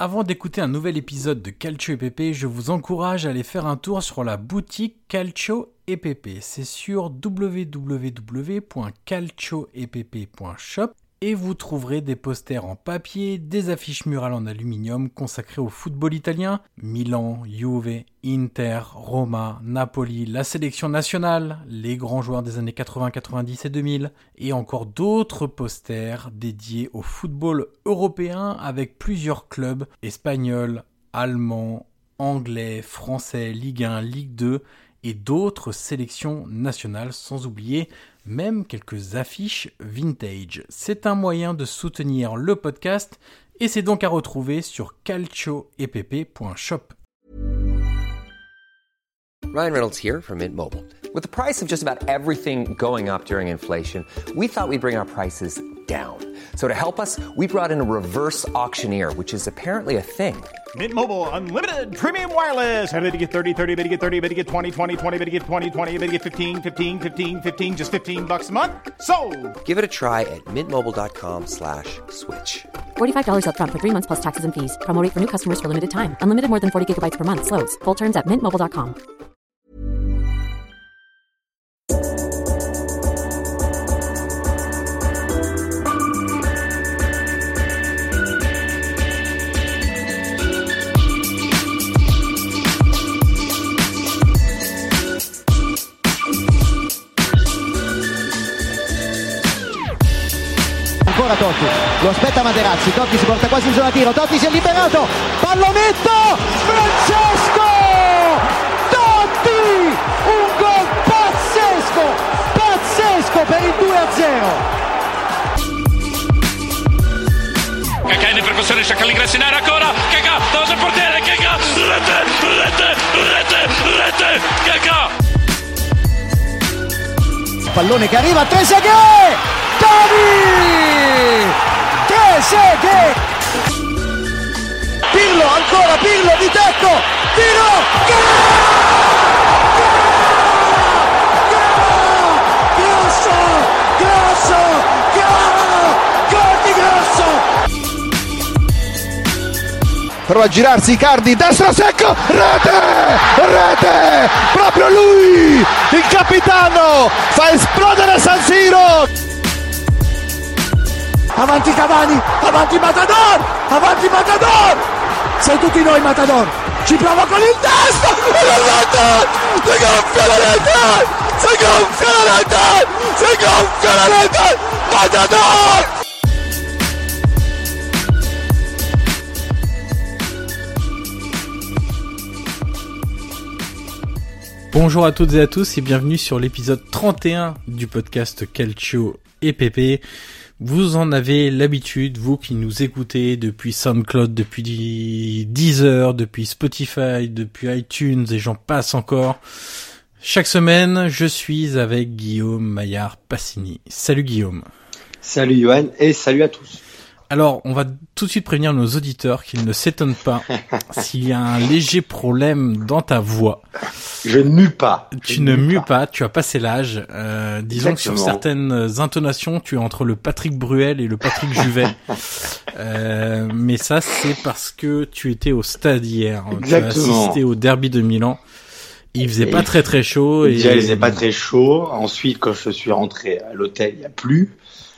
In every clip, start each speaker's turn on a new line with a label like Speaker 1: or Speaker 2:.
Speaker 1: Avant d'écouter un nouvel épisode de Calcio et Pepe, je vous encourage à aller faire un tour sur la boutique Calcio et Pepe. C'est sur www.calcioepepe.shop et vous trouverez des posters en papier, des affiches murales en aluminium consacrées au football italien, Milan, Juve, Inter, Roma, Napoli, la sélection nationale, les grands joueurs des années 80, 90 et 2000, et encore d'autres posters dédiés au football européen avec plusieurs clubs espagnols, allemands, anglais, français, Ligue 1, Ligue 2 et d'autres sélections nationales, sans oublier même quelques affiches vintage. C'est un moyen de soutenir le podcast et c'est donc à retrouver sur calcioepepe.shop.
Speaker 2: Ryan Reynolds here from Mint Mobile. With the price of just about everything going up during inflation, we thought we'd bring our prices down. So to help us, we brought in a reverse auctioneer, which is apparently a thing.
Speaker 3: Mint Mobile Unlimited Premium Wireless. How to get 30, 30, how to get 30, how to get 20, 20, 20, how to get 20, 20, how to get 15, 15, 15, 15, just $15 a month? Sold!
Speaker 2: Give it a try at mintmobile.com/switch.
Speaker 4: $45 up front for 3 months plus taxes and fees. Promo rate for new customers for limited time. Unlimited more than 40 gigabytes per month. Slows full terms at mintmobile.com.
Speaker 5: Ancora Totti, lo aspetta Materazzi, Totti si porta quasi in zona tiro, Totti si è liberato, pallonetto, Francesco Totti, un gol pazzesco per il 2-0.
Speaker 6: Kaká in percussione, cerca l'ingresso in area ancora, Kaká, davanti al portiere, Kaká, rete, Kaká.
Speaker 5: Pallone che arriva, Trezeguet, Totti, Trezeguet, Pirlo, ancora Pirlo di tecco, tiro, gol, Grosso, gol di Grosso. Prova a girarsi Icardi, destro secco, rete, proprio lui, il capitano, fa esplodere San Siro. Avanti Cavani, avanti Matador, sei tutti noi Matador, ci prova con il destro, si gonfia la rete, Matador!
Speaker 1: Bonjour à toutes et à tous et bienvenue sur l'épisode 31 du podcast Calcio et Pepe. Vous en avez l'habitude, vous qui nous écoutez depuis SoundCloud, depuis Deezer, depuis Spotify, depuis iTunes et j'en passe encore. Chaque semaine, je suis avec Guillaume Maillard-Passini. Salut Guillaume.
Speaker 7: Salut Johan et salut à tous.
Speaker 1: Alors, on va tout de suite prévenir nos auditeurs qu'ils ne s'étonnent pas s'il y a un léger problème dans ta voix.
Speaker 7: Je ne mue pas.
Speaker 1: Tu ne mues pas, tu as passé l'âge. Disons que sur
Speaker 7: Exactement.
Speaker 1: certaines intonations, tu es entre le Patrick Bruel et le Patrick Juvet. Mais ça, c'est parce que tu étais au stade hier. Tu as
Speaker 7: Exactement.
Speaker 1: assisté au derby de Milan. Il faisait pas très chaud.
Speaker 7: Déjà, il faisait pas très chaud. Ensuite, quand je suis rentré à l'hôtel, il n'y a plu.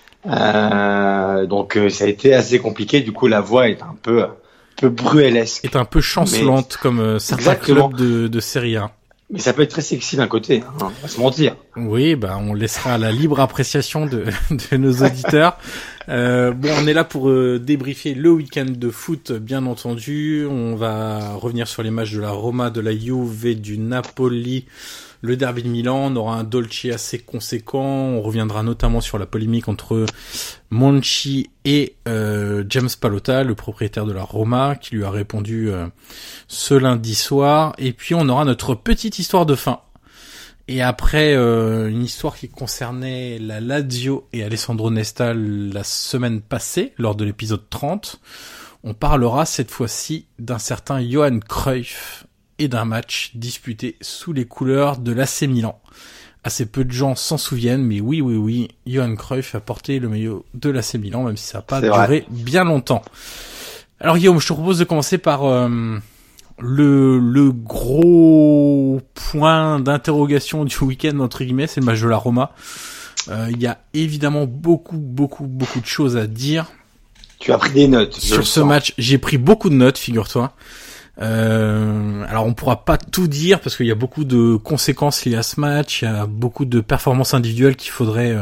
Speaker 7: Donc, ça a été assez compliqué. Du coup, la voix est un peu bruelesque.
Speaker 1: Est un peu chancelante comme certains
Speaker 7: Exactement.
Speaker 1: clubs de Serie A.
Speaker 7: Mais ça peut être très sexy d'un côté, hein, on va se mentir.
Speaker 1: Oui, bah on laissera la libre appréciation de nos auditeurs. Bon, on est là pour débriefer le week-end de foot, bien entendu. On va revenir sur les matchs de la Roma, de la Juve, du Napoli, le derby de Milan. On aura un Dolce assez conséquent. On reviendra notamment sur la polémique entre Monchi et James Pallotta, le propriétaire de la Roma, qui lui a répondu ce lundi soir. Et puis on aura notre petite histoire de fin. Et après une histoire qui concernait la Lazio et Alessandro Nesta la semaine passée, lors de l'épisode 30, on parlera cette fois-ci d'un certain Johan Cruyff et d'un match disputé sous les couleurs de l'AC Milan. Assez peu de gens s'en souviennent, mais oui, Johan Cruyff a porté le maillot de l'AC Milan, même si ça n'a pas duré bien longtemps. Alors Guillaume, je te propose de commencer par le gros point d'interrogation du week-end entre guillemets, c'est le match de la Roma. Il y a évidemment beaucoup de choses à dire.
Speaker 7: Tu as pris des notes
Speaker 1: sur ce match. J'ai pris beaucoup de notes, figure-toi. Alors on pourra pas tout dire parce qu'il y a beaucoup de conséquences liées à ce match. Il y a beaucoup de performances individuelles qu'il faudrait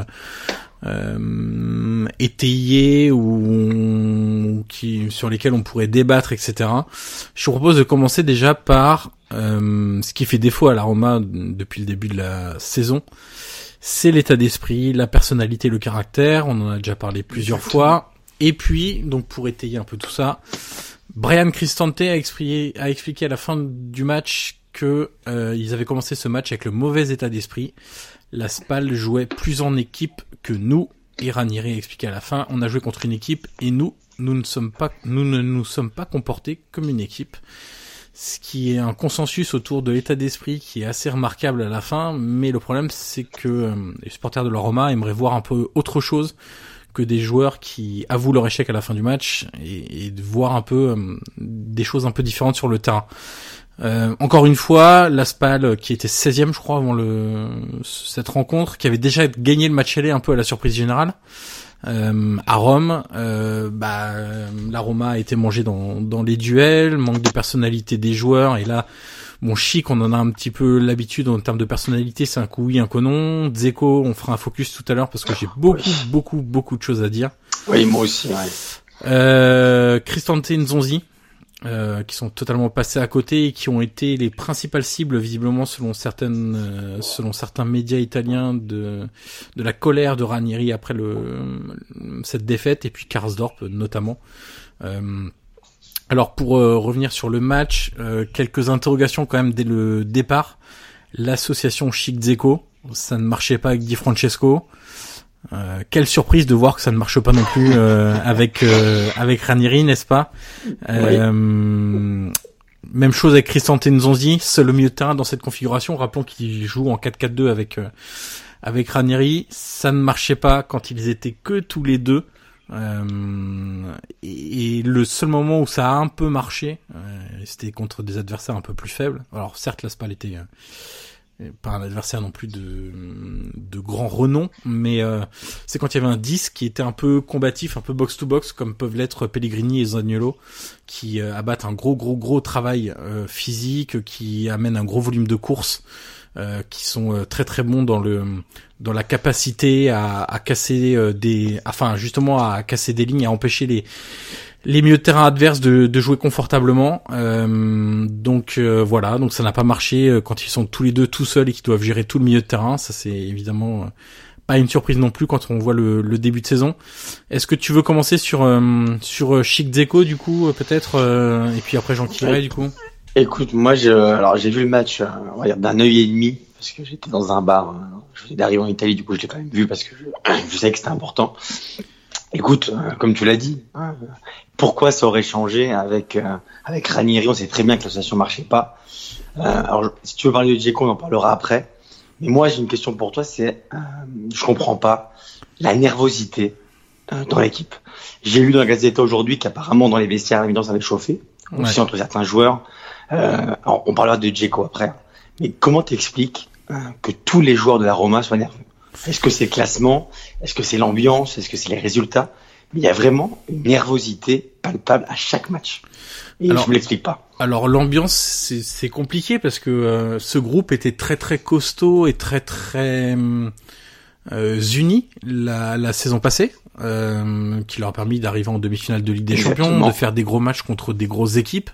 Speaker 1: étayer ou sur lesquelles on pourrait débattre, etc. Je vous propose de commencer déjà par ce qui fait défaut à la Roma depuis le début de la saison. C'est l'état d'esprit, la personnalité, le caractère. On en a déjà parlé plusieurs fois. Et puis, donc pour étayer un peu tout ça, Bryan Cristante a expliqué à la fin du match que ils avaient commencé ce match avec le mauvais état d'esprit. La Spal jouait plus en équipe que nous. Et Ranieri a expliqué à la fin, on a joué contre une équipe et nous ne nous sommes pas comportés comme une équipe. Ce qui est un consensus autour de l'état d'esprit qui est assez remarquable à la fin. Mais le problème, c'est que les supporters de la Roma aimeraient voir un peu autre chose que des joueurs qui avouent leur échec à la fin du match et de voir un peu des choses un peu différentes sur le terrain. Encore une fois, la Spal qui était 16e je crois avant cette rencontre, qui avait déjà gagné le match aller un peu à la surprise générale à Rome, la Roma a été mangée dans les duels, manque de personnalité des joueurs, et là bon, Chic, on en a un petit peu l'habitude en termes de personnalité, c'est un coup oui, un coup non. Dzeko, on fera un focus tout à l'heure parce que j'ai beaucoup de choses à dire.
Speaker 7: Oui, moi aussi, ouais.
Speaker 1: Cristante et Nzonzi, qui sont totalement passés à côté et qui ont été les principales cibles, visiblement, selon certains médias italiens, de la colère de Ranieri après cette défaite, et puis Karsdorp, notamment. Alors pour revenir sur le match, quelques interrogations quand même dès le départ. L'association Chic-Dzeko, ça ne marchait pas avec Di Francesco. Quelle surprise de voir que ça ne marche pas non plus avec Ranieri, n'est-ce pas? Même chose avec Cristante Nzonzi, seul au milieu de terrain dans cette configuration. Rappelons qu'il joue en 4-4-2 avec Ranieri. Ça ne marchait pas quand ils étaient que tous les deux. Et le seul moment où ça a un peu marché, c'était contre des adversaires un peu plus faibles. Alors certes, la Spal était pas un adversaire non plus de grand renom, mais c'est quand il y avait un 10 qui était un peu combatif, un peu box to box, comme peuvent l'être Pellegrini et Zaniolo, qui abattent un gros travail physique, qui amènent un gros volume de courses, qui sont très bons dans la capacité à casser à casser des lignes, à empêcher les milieux de terrain adverses de jouer confortablement. Donc ça n'a pas marché quand ils sont tous les deux tout seuls et qu'ils doivent gérer tout le milieu de terrain. Ça, c'est évidemment pas une surprise non plus quand on voit le début de saison. Est-ce que tu veux commencer sur Chic Dzeko du coup peut-être et puis après Jean Kiré du coup?
Speaker 7: Écoute, moi j'ai vu le match on va dire d'un œil et demi parce que j'étais dans un bar, je venais d'arriver en Italie, du coup je l'ai quand même vu parce que je savais que c'était important. Écoute, comme tu l'as dit, pourquoi ça aurait changé avec Ranieri? On sait très bien que l'association marchait pas. Alors si tu veux parler de Dzeko, on en parlera après. Mais moi j'ai une question pour toi, c'est je comprends pas la nervosité dans l'équipe. J'ai lu dans la Gazzetta aujourd'hui qu'apparemment dans les vestiaires, à l'évidence, ça avait chauffé aussi entre certains joueurs. Alors, on parlera de Dzeko après. Mais comment t'expliques que tous les joueurs de la Roma soient nerveux? Est-ce que c'est le classement? Est-ce que c'est l'ambiance? Est-ce que c'est les résultats? Mais il y a vraiment une nervosité palpable à chaque match. Et je me l'explique pas.
Speaker 1: Alors l'ambiance, c'est compliqué parce que ce groupe était très costaud et très uni la saison passée, qui leur a permis d'arriver en demi-finale de Ligue des Champions, de faire des gros matchs contre des grosses équipes.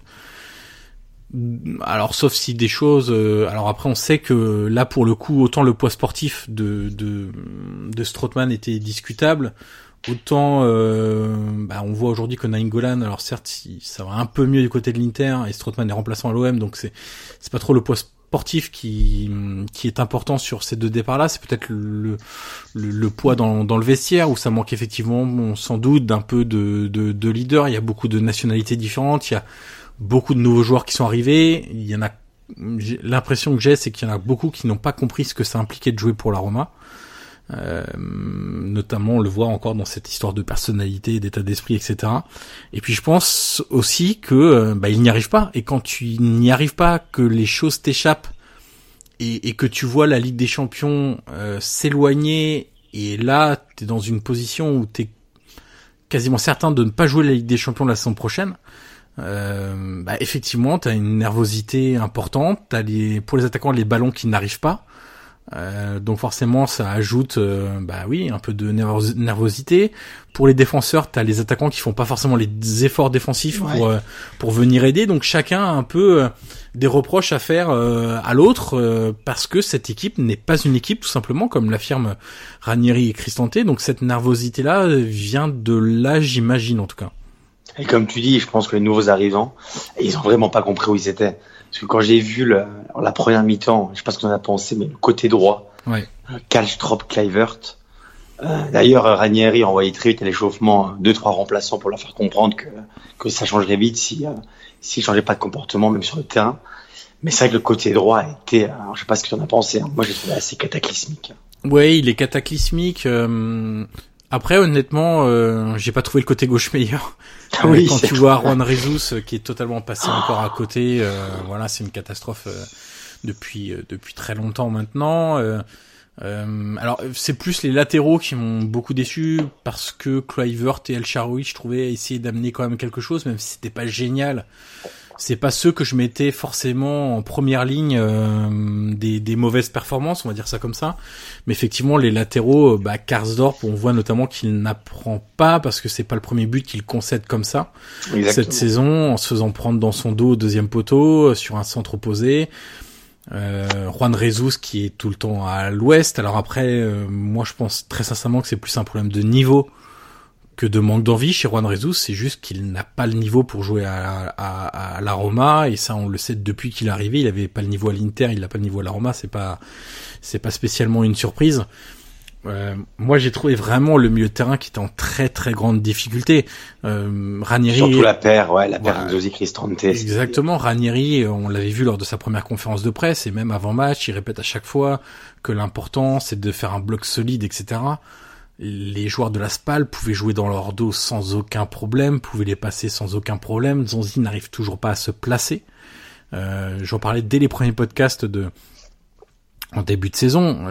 Speaker 1: Alors sauf si des choses alors après on sait que là pour le coup autant le poids sportif de Strootman était discutable, autant on voit aujourd'hui que Nainggolan, alors certes ça va un peu mieux du côté de l'Inter et Strootman est remplaçant à l'OM, donc c'est pas trop le poids sportif qui est important sur ces deux départs là, c'est peut-être le poids dans le vestiaire où ça manque effectivement sans doute d'un peu de leader. Il y a beaucoup de nationalités différentes, il y a beaucoup de nouveaux joueurs qui sont arrivés. Il y en a, l'impression que j'ai, c'est qu'il y en a beaucoup qui n'ont pas compris ce que ça impliquait de jouer pour la Roma. Notamment, on le voit encore dans cette histoire de personnalité, d'état d'esprit, etc. Et puis je pense aussi que il n'y arrive pas. Et quand tu n'y arrives pas, que les choses t'échappent et que tu vois la Ligue des Champions s'éloigner, et là t'es dans une position où t'es quasiment certain de ne pas jouer la Ligue des Champions la saison prochaine. Effectivement, t'as une nervosité importante. T'as pour les attaquants les ballons qui n'arrivent pas. Donc forcément ça ajoute un peu de nervosité. Pour les défenseurs, t'as les attaquants qui font pas forcément les efforts défensifs pour venir aider. Donc chacun a un peu des reproches à faire à l'autre parce que cette équipe n'est pas une équipe, tout simplement, comme l'affirment Ranieri et Cristante. Donc cette nervosité là vient de là, j'imagine, en tout cas.
Speaker 7: Et comme tu dis, je pense que les nouveaux arrivants, ils ont vraiment pas compris où ils étaient. Parce que quand j'ai vu la première mi-temps, je sais pas ce qu'on en a pensé, mais le côté droit, Kallström, Kluivert. D'ailleurs, Ranieri a envoyé très vite à l'échauffement 2-3 remplaçants pour leur faire comprendre que ça changerait vite s'il changeait pas de comportement, même sur le terrain. Mais c'est vrai que le côté droit a été, alors je sais pas ce que tu en as pensé, hein. Moi j'ai trouvé assez cataclysmique.
Speaker 1: Ouais, il est cataclysmique. Après, honnêtement, j'ai pas trouvé le côté gauche meilleur. Quand tu vois Juan Jesus qui est totalement passé encore à côté, c'est une catastrophe depuis très longtemps maintenant. Alors c'est plus les latéraux qui m'ont beaucoup déçu, parce que Kluivert et El Shaarawy, je trouvais, essayer d'amener quand même quelque chose, même si c'était pas génial. C'est pas ceux que je mettais forcément en première ligne des mauvaises performances, on va dire ça comme ça. Mais effectivement, les latéraux, Karsdorp, on voit notamment qu'il n'apprend pas, parce que c'est pas le premier but qu'il concède comme ça. Exactement. Cette saison, en se faisant prendre dans son dos au deuxième poteau, sur un centre opposé. Juan Jesus qui est tout le temps à l'ouest. Alors après, moi je pense très sincèrement que c'est plus un problème de niveau que de manque d'envie chez Juan Jesus. C'est juste qu'il n'a pas le niveau pour jouer à la Roma, et ça on le sait depuis qu'il est arrivé. Il avait pas le niveau à l'Inter, il n'a pas le niveau à la Roma, c'est pas spécialement une surprise. Moi j'ai trouvé vraiment le milieu de terrain qui était en très très grande difficulté. Ranieri,
Speaker 7: surtout la paire Nzosi Cristante.
Speaker 1: Exactement, Ranieri, on l'avait vu lors de sa première conférence de presse, et même avant match, il répète à chaque fois que l'important c'est de faire un bloc solide, etc. Les joueurs de la SPAL pouvaient jouer dans leur dos sans aucun problème, pouvaient les passer sans aucun problème. Nzonzi n'arrive toujours pas à se placer. J'en parlais dès les premiers podcasts en début de saison.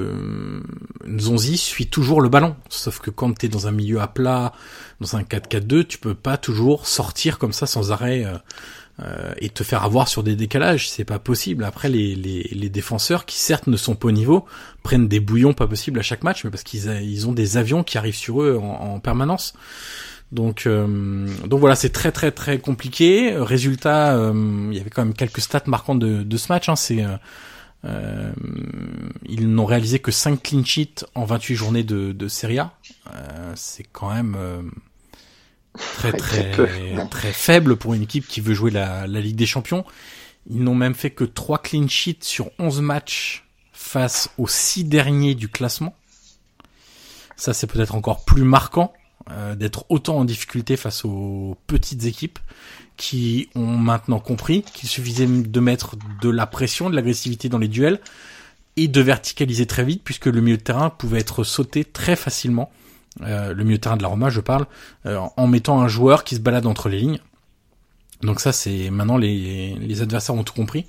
Speaker 1: Nzonzi suit toujours le ballon. Sauf que quand t'es dans un milieu à plat, dans un 4-4-2, tu peux pas toujours sortir comme ça sans arrêt, et te faire avoir sur des décalages. C'est pas possible. Après, les défenseurs, qui certes ne sont pas au niveau, prennent des bouillons pas possibles à chaque match, mais parce qu'ils ont des avions qui arrivent sur eux en permanence. Donc voilà, c'est très très très compliqué. Résultat, il y avait quand même quelques stats marquantes de ce match, hein. Ils n'ont réalisé que 5 clean sheets en 28 journées de Serie A. C'est quand même très très très faible pour une équipe qui veut jouer la Ligue des Champions. Ils n'ont même fait que 3 clean sheets sur 11 matchs face aux 6 derniers du classement. Ça, c'est peut-être encore plus marquant, d'être autant en difficulté face aux petites équipes qui ont maintenant compris qu'il suffisait de mettre de la pression, de l'agressivité dans les duels, et de verticaliser très vite, puisque le milieu de terrain pouvait être sauté très facilement. Le milieu de terrain de la Roma, je parle, en mettant un joueur qui se balade entre les lignes. Donc ça, c'est maintenant les adversaires ont tout compris.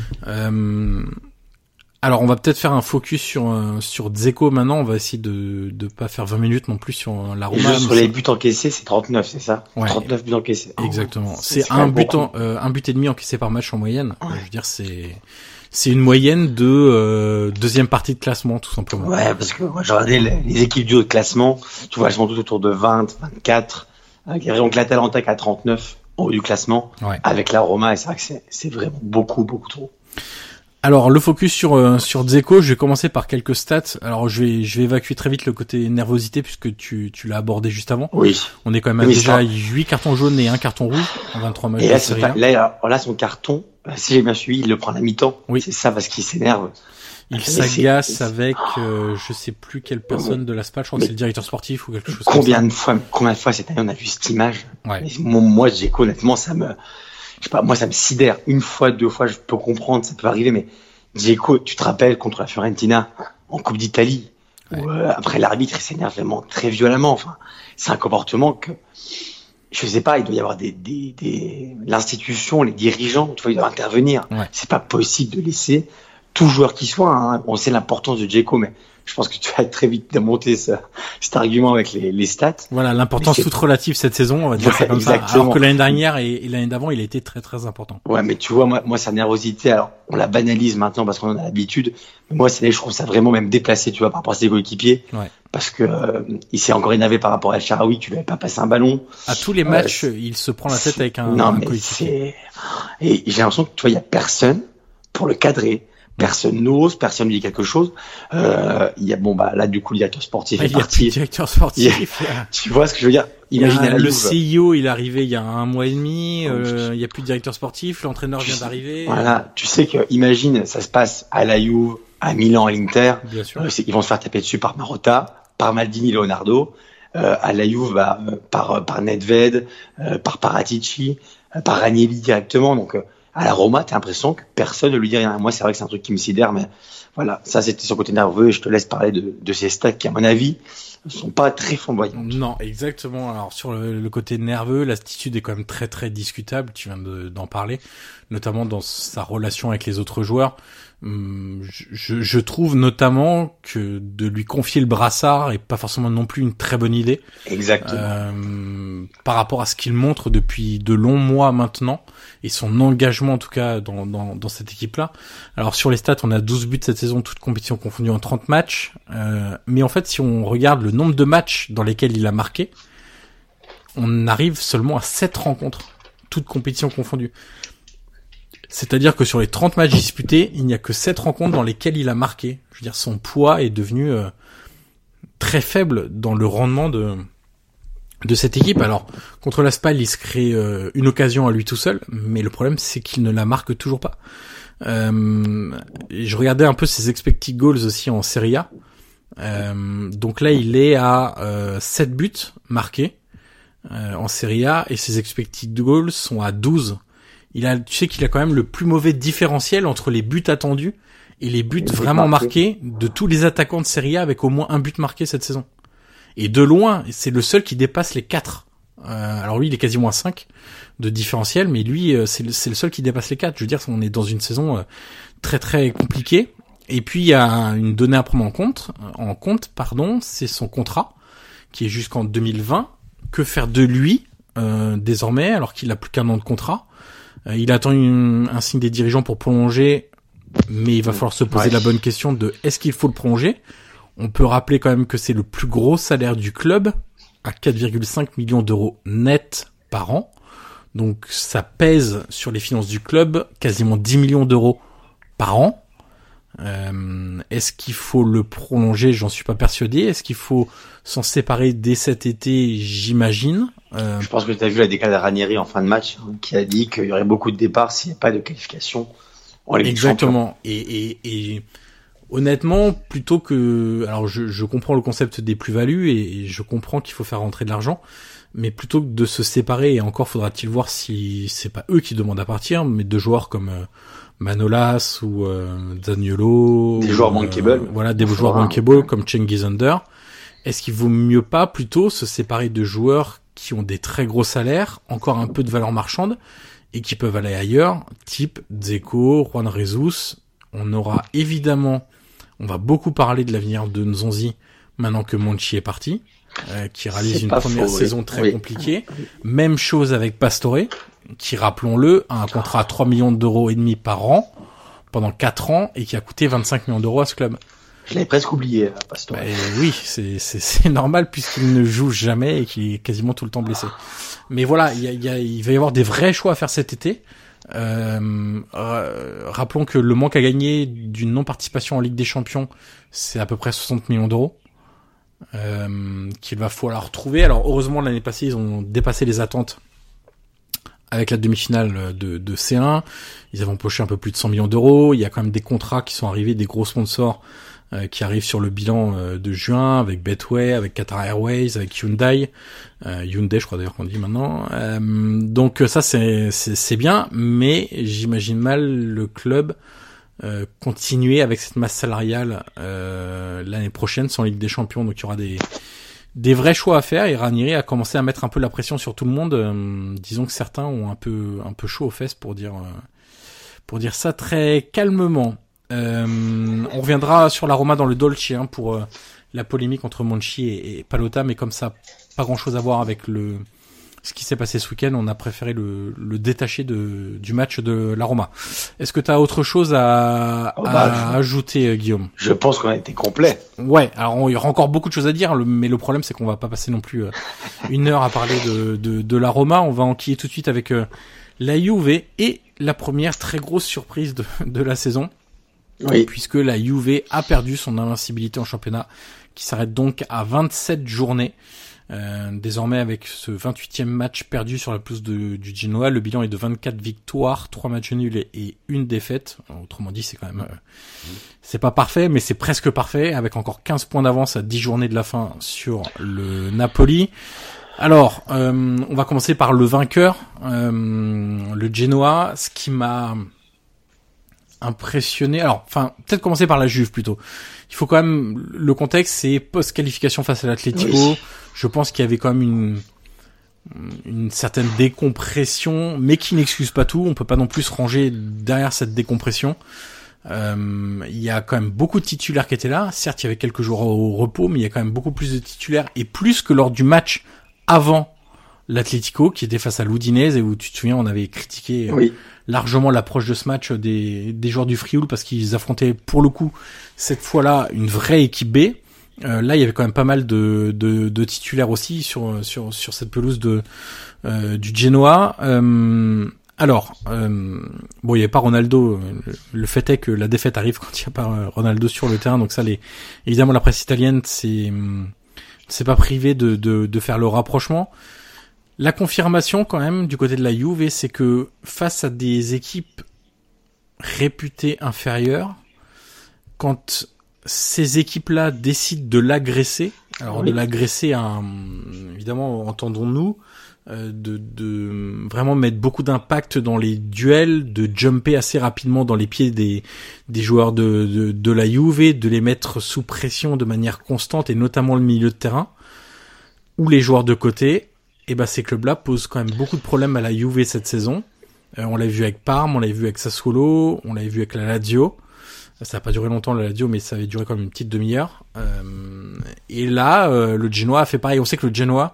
Speaker 1: Alors on va peut-être faire un focus sur Dzeko maintenant. On va essayer de pas faire 20 minutes non plus sur la Roma.
Speaker 7: Sur les buts encaissés, c'est 39, c'est ça? Ouais. 39 buts encaissés.
Speaker 1: Exactement. C'est un but et demi encaissé par match en moyenne. Ouais. Je veux dire, c'est une moyenne de deuxième partie de classement, tout simplement.
Speaker 7: Ouais, parce que moi j'ai regardé les équipes du haut de classement. Tu vois, elles sont toutes autour de 20, 24. Avec l'Atalanta qui a 39 au haut du classement. Ouais. Avec la Roma, et c'est vrai que c'est vraiment beaucoup trop.
Speaker 1: Alors le focus sur Dzeko, je vais commencer par quelques stats. Alors je vais évacuer très vite le côté nervosité, puisque tu l'as abordé juste avant.
Speaker 7: Oui.
Speaker 1: On est quand même déjà 8 cartons jaunes et 1 carton rouge en 23 matchs.
Speaker 7: Et là, son carton, si j'ai bien suivi, il le prend à la mi-temps. Oui. C'est ça, parce qu'il s'énerve.
Speaker 1: Il s'agace avec je sais plus quelle personne de la SPAL, je crois que c'est le directeur sportif ou quelque chose comme ça.
Speaker 7: Combien de fois cette année on a vu cette image? Ouais. Moi, Dzeko, honnêtement, ça me sidère. Une fois, 2 fois, je peux comprendre, ça peut arriver, mais Dzeko, tu te rappelles contre la Fiorentina en Coupe d'Italie, Après, l'arbitre, il s'énerve vraiment très violemment. Enfin, c'est un comportement que, je sais pas, il doit y avoir l'institution, les dirigeants, tu vois, ils doivent intervenir.
Speaker 1: Ouais.
Speaker 7: C'est pas possible de laisser tout joueur qui soit, hein. On sait l'importance de Dzeko, mais je pense que tu vas très vite démonter cet argument avec les stats.
Speaker 1: Voilà, l'importance toute relative cette saison, on va dire ça comme
Speaker 7: exactement.
Speaker 1: ça. Alors que l'année dernière et l'année d'avant, il a été très très important.
Speaker 7: Ouais, mais tu vois, moi, sa nervosité, alors, on la banalise maintenant parce qu'on en a l'habitude. Mais moi, je trouve ça vraiment même déplacé, tu vois, par rapport à ses coéquipiers.
Speaker 1: Ouais.
Speaker 7: Parce que, il s'est encore énervé par rapport à El Shaarawy, tu lui avais pas passé un ballon.
Speaker 1: À tous les matchs, il se prend la tête avec un coéquipier.
Speaker 7: Et j'ai l'impression que, tu vois, il y a personne pour le cadrer. Personne n'ose, personne ne dit quelque chose. Il y a, là, du coup, le directeur sportif est parti.
Speaker 1: Le directeur sportif.
Speaker 7: Tu vois ce que je veux dire? Imagine
Speaker 1: le CIO, il est arrivé il y a 1 mois et demi, il y a plus de directeur sportif, l'entraîneur vient d'arriver.
Speaker 7: Voilà. Tu sais que, imagine, ça se passe à la Juve, à Milan, à l'Inter.
Speaker 1: Bien sûr.
Speaker 7: Ils vont se faire taper dessus par Marotta, par Maldini, Leonardo, à la Juve, par Nedved, par Paratici, par Ranieri directement. Donc, à la Roma, t'as l'impression que personne ne lui dit rien. Moi, c'est vrai que c'est un truc qui me sidère, mais voilà, ça c'était son côté nerveux et je te laisse parler de ces stats qui, à mon avis, ne sont pas très flamboyantes.
Speaker 1: Non, exactement. Alors sur le côté nerveux, l'attitude est quand même très très discutable. Tu viens d'en parler, notamment dans sa relation avec les autres joueurs. Je trouve notamment que de lui confier le brassard est pas forcément non plus une très bonne idée.
Speaker 7: Exactement.
Speaker 1: Par rapport à ce qu'il montre depuis de longs mois maintenant et son engagement en tout cas dans cette équipe-là. Alors sur les stats, on a 12 buts cette saison, toutes compétitions confondues en 30 matchs. Mais en fait, si on regarde le nombre de matchs dans lesquels il a marqué, on arrive seulement à 7 rencontres, toutes compétitions confondues. C'est-à-dire que sur les 30 matchs disputés, il n'y a que 7 rencontres dans lesquelles il a marqué. Je veux dire, son poids est devenu très faible dans le rendement de cette équipe. Alors, contre la Spal, il se crée une occasion à lui tout seul, mais le problème, c'est qu'il ne la marque toujours pas. Je regardais un peu ses expected goals aussi en Serie A. Donc là, il est à 7 buts marqués en Serie A, et ses expected goals sont à 12. Tu sais qu'il a quand même le plus mauvais différentiel entre les buts attendus et les buts vraiment marqués de tous les attaquants de Serie A, avec au moins un but marqué cette saison. Et de loin, c'est le seul qui dépasse les 4. Alors lui, il est quasiment à 5 de différentiel, mais lui, c'est le seul qui dépasse les 4. Je veux dire, on est dans une saison très très compliquée. Et puis, il y a une donnée à prendre en compte, c'est son contrat, qui est jusqu'en 2020. Que faire de lui, désormais, alors qu'il a plus qu'1 an de contrat? Il attend un signe des dirigeants pour prolonger, mais il va falloir se poser la bonne question de est-ce qu'il faut le prolonger? On peut rappeler quand même que c'est le plus gros salaire du club, à 4,5 millions d'euros net par an. Donc ça pèse sur les finances du club quasiment 10 millions d'euros par an. Est-ce qu'il faut le prolonger? J'en suis pas persuadé. Est-ce qu'il faut s'en séparer dès cet été? J'imagine.
Speaker 7: Je pense que tu as vu la déclaration de Ranieri en fin de match, qui a dit qu'il y aurait beaucoup de départs s'il n'y a pas de qualification en Ligue des Champions.
Speaker 1: Exactement. Et honnêtement, plutôt que... Alors je comprends le concept des plus-values et je comprends qu'il faut faire rentrer de l'argent, mais plutôt que de se séparer, et encore faudra-t-il voir si c'est pas eux qui demandent à partir, mais de joueurs comme Manolas ou Zaniolo,
Speaker 7: des joueurs bankable,
Speaker 1: voilà, des joueurs bankable comme Cengiz Under. Est-ce qu'il vaut mieux pas plutôt se séparer de joueurs qui ont des très gros salaires, encore un peu de valeur marchande, et qui peuvent aller ailleurs, type Dzeko, Juan Jesus? On va beaucoup parler de l'avenir de Nzonzi maintenant que Monchi est parti, qui réalise une première saison très compliquée. Même chose avec Pastore, qui, rappelons-le, a un contrat à 3,5 millions d'euros par an pendant 4 ans et qui a coûté 25 millions d'euros à ce club.
Speaker 7: Je l'avais presque oublié, Pastore.
Speaker 1: Oui, c'est normal puisqu'il ne joue jamais et qu'il est quasiment tout le temps blessé. Mais voilà, il va y avoir des vrais choix à faire cet été. Rappelons que le manque à gagner d'une non-participation en Ligue des Champions, c'est à peu près 60 millions d'euros qu'il va falloir retrouver. Alors heureusement, l'année passée, ils ont dépassé les attentes avec la demi-finale de C1. Ils avaient empoché un peu plus de 100 millions d'euros. Il y a quand même des contrats qui sont arrivés, des gros sponsors qui arrivent sur le bilan de juin, avec Betway, avec Qatar Airways, avec Hyundai, je crois d'ailleurs qu'on dit maintenant. Donc ça c'est bien, mais j'imagine mal le club continuer avec cette masse salariale l'année prochaine sans Ligue des Champions. Donc il y aura des vrais choix à faire, et Ranieri a commencé à mettre un peu la pression sur tout le monde. Disons que certains ont un peu chaud aux fesses pour dire ça très calmement. On reviendra sur la Roma dans le Dolce pour la polémique entre Monchi et Pallotta, mais comme ça, pas grand chose à voir avec ce qui s'est passé ce week-end. On a préféré le détacher du match de la Roma. Est-ce que tu as autre chose à ajouter, Guillaume?
Speaker 7: Je pense qu'on a été complet.
Speaker 1: Ouais, alors il y aura encore beaucoup de choses à dire, mais le problème c'est qu'on va pas passer non plus 1 heure à parler de la Roma. On va enquiller tout de suite avec la Juve et la première très grosse surprise de la saison.
Speaker 7: Oui.
Speaker 1: Puisque la Juve a perdu son invincibilité en championnat, qui s'arrête donc à 27 journées. Désormais, avec ce 28e match perdu sur la pelouse du Genoa, le bilan est de 24 victoires, 3 matchs nuls et 1 défaite. Autrement dit, c'est quand même, c'est pas parfait, mais c'est presque parfait, avec encore 15 points d'avance à 10 journées de la fin sur le Napoli. Alors, on va commencer par le vainqueur, le Genoa. Ce qui m'a impressionné, peut-être commencer par la Juve plutôt. Il faut quand même, le contexte, c'est post-qualification face à l'Atlético. Oui. Je pense qu'il y avait quand même une certaine décompression, mais qui n'excuse pas tout. On peut pas non plus se ranger derrière cette décompression. Il y a quand même beaucoup de titulaires qui étaient là. Certes, il y avait quelques jours au repos, mais il y a quand même beaucoup plus de titulaires, et plus que lors du match avant l'Atlético, qui était face à l'Udinese, et où tu te souviens, on avait critiqué largement l'approche de ce match des joueurs du Frioul, parce qu'ils affrontaient pour le coup cette fois-là une vraie équipe B. Là, il y avait quand même pas mal de titulaires aussi sur cette pelouse du Genoa. Bon, il n'y avait pas Ronaldo. Le fait est que la défaite arrive quand il n'y a pas Ronaldo sur le terrain. Donc ça, évidemment, la presse italienne, c'est pas privé de faire le rapprochement. La confirmation, quand même, du côté de la Juve, c'est que face à des équipes réputées inférieures, quand ces équipes-là décident de l'agresser, de l'agresser, évidemment, entendons-nous, de vraiment mettre beaucoup d'impact dans les duels, de jumper assez rapidement dans les pieds des joueurs de la Juve, de les mettre sous pression de manière constante, et notamment le milieu de terrain, ou les joueurs de côté. Et ces clubs-là posent quand même beaucoup de problèmes à la Juve cette saison. On l'a vu avec Parme, on l'a vu avec Sassuolo, on l'a vu avec la Lazio. Ça n'a pas duré longtemps, la Lazio, mais ça avait duré quand même une petite demi-heure. Et là, le Genoa a fait pareil. On sait que le Genoa,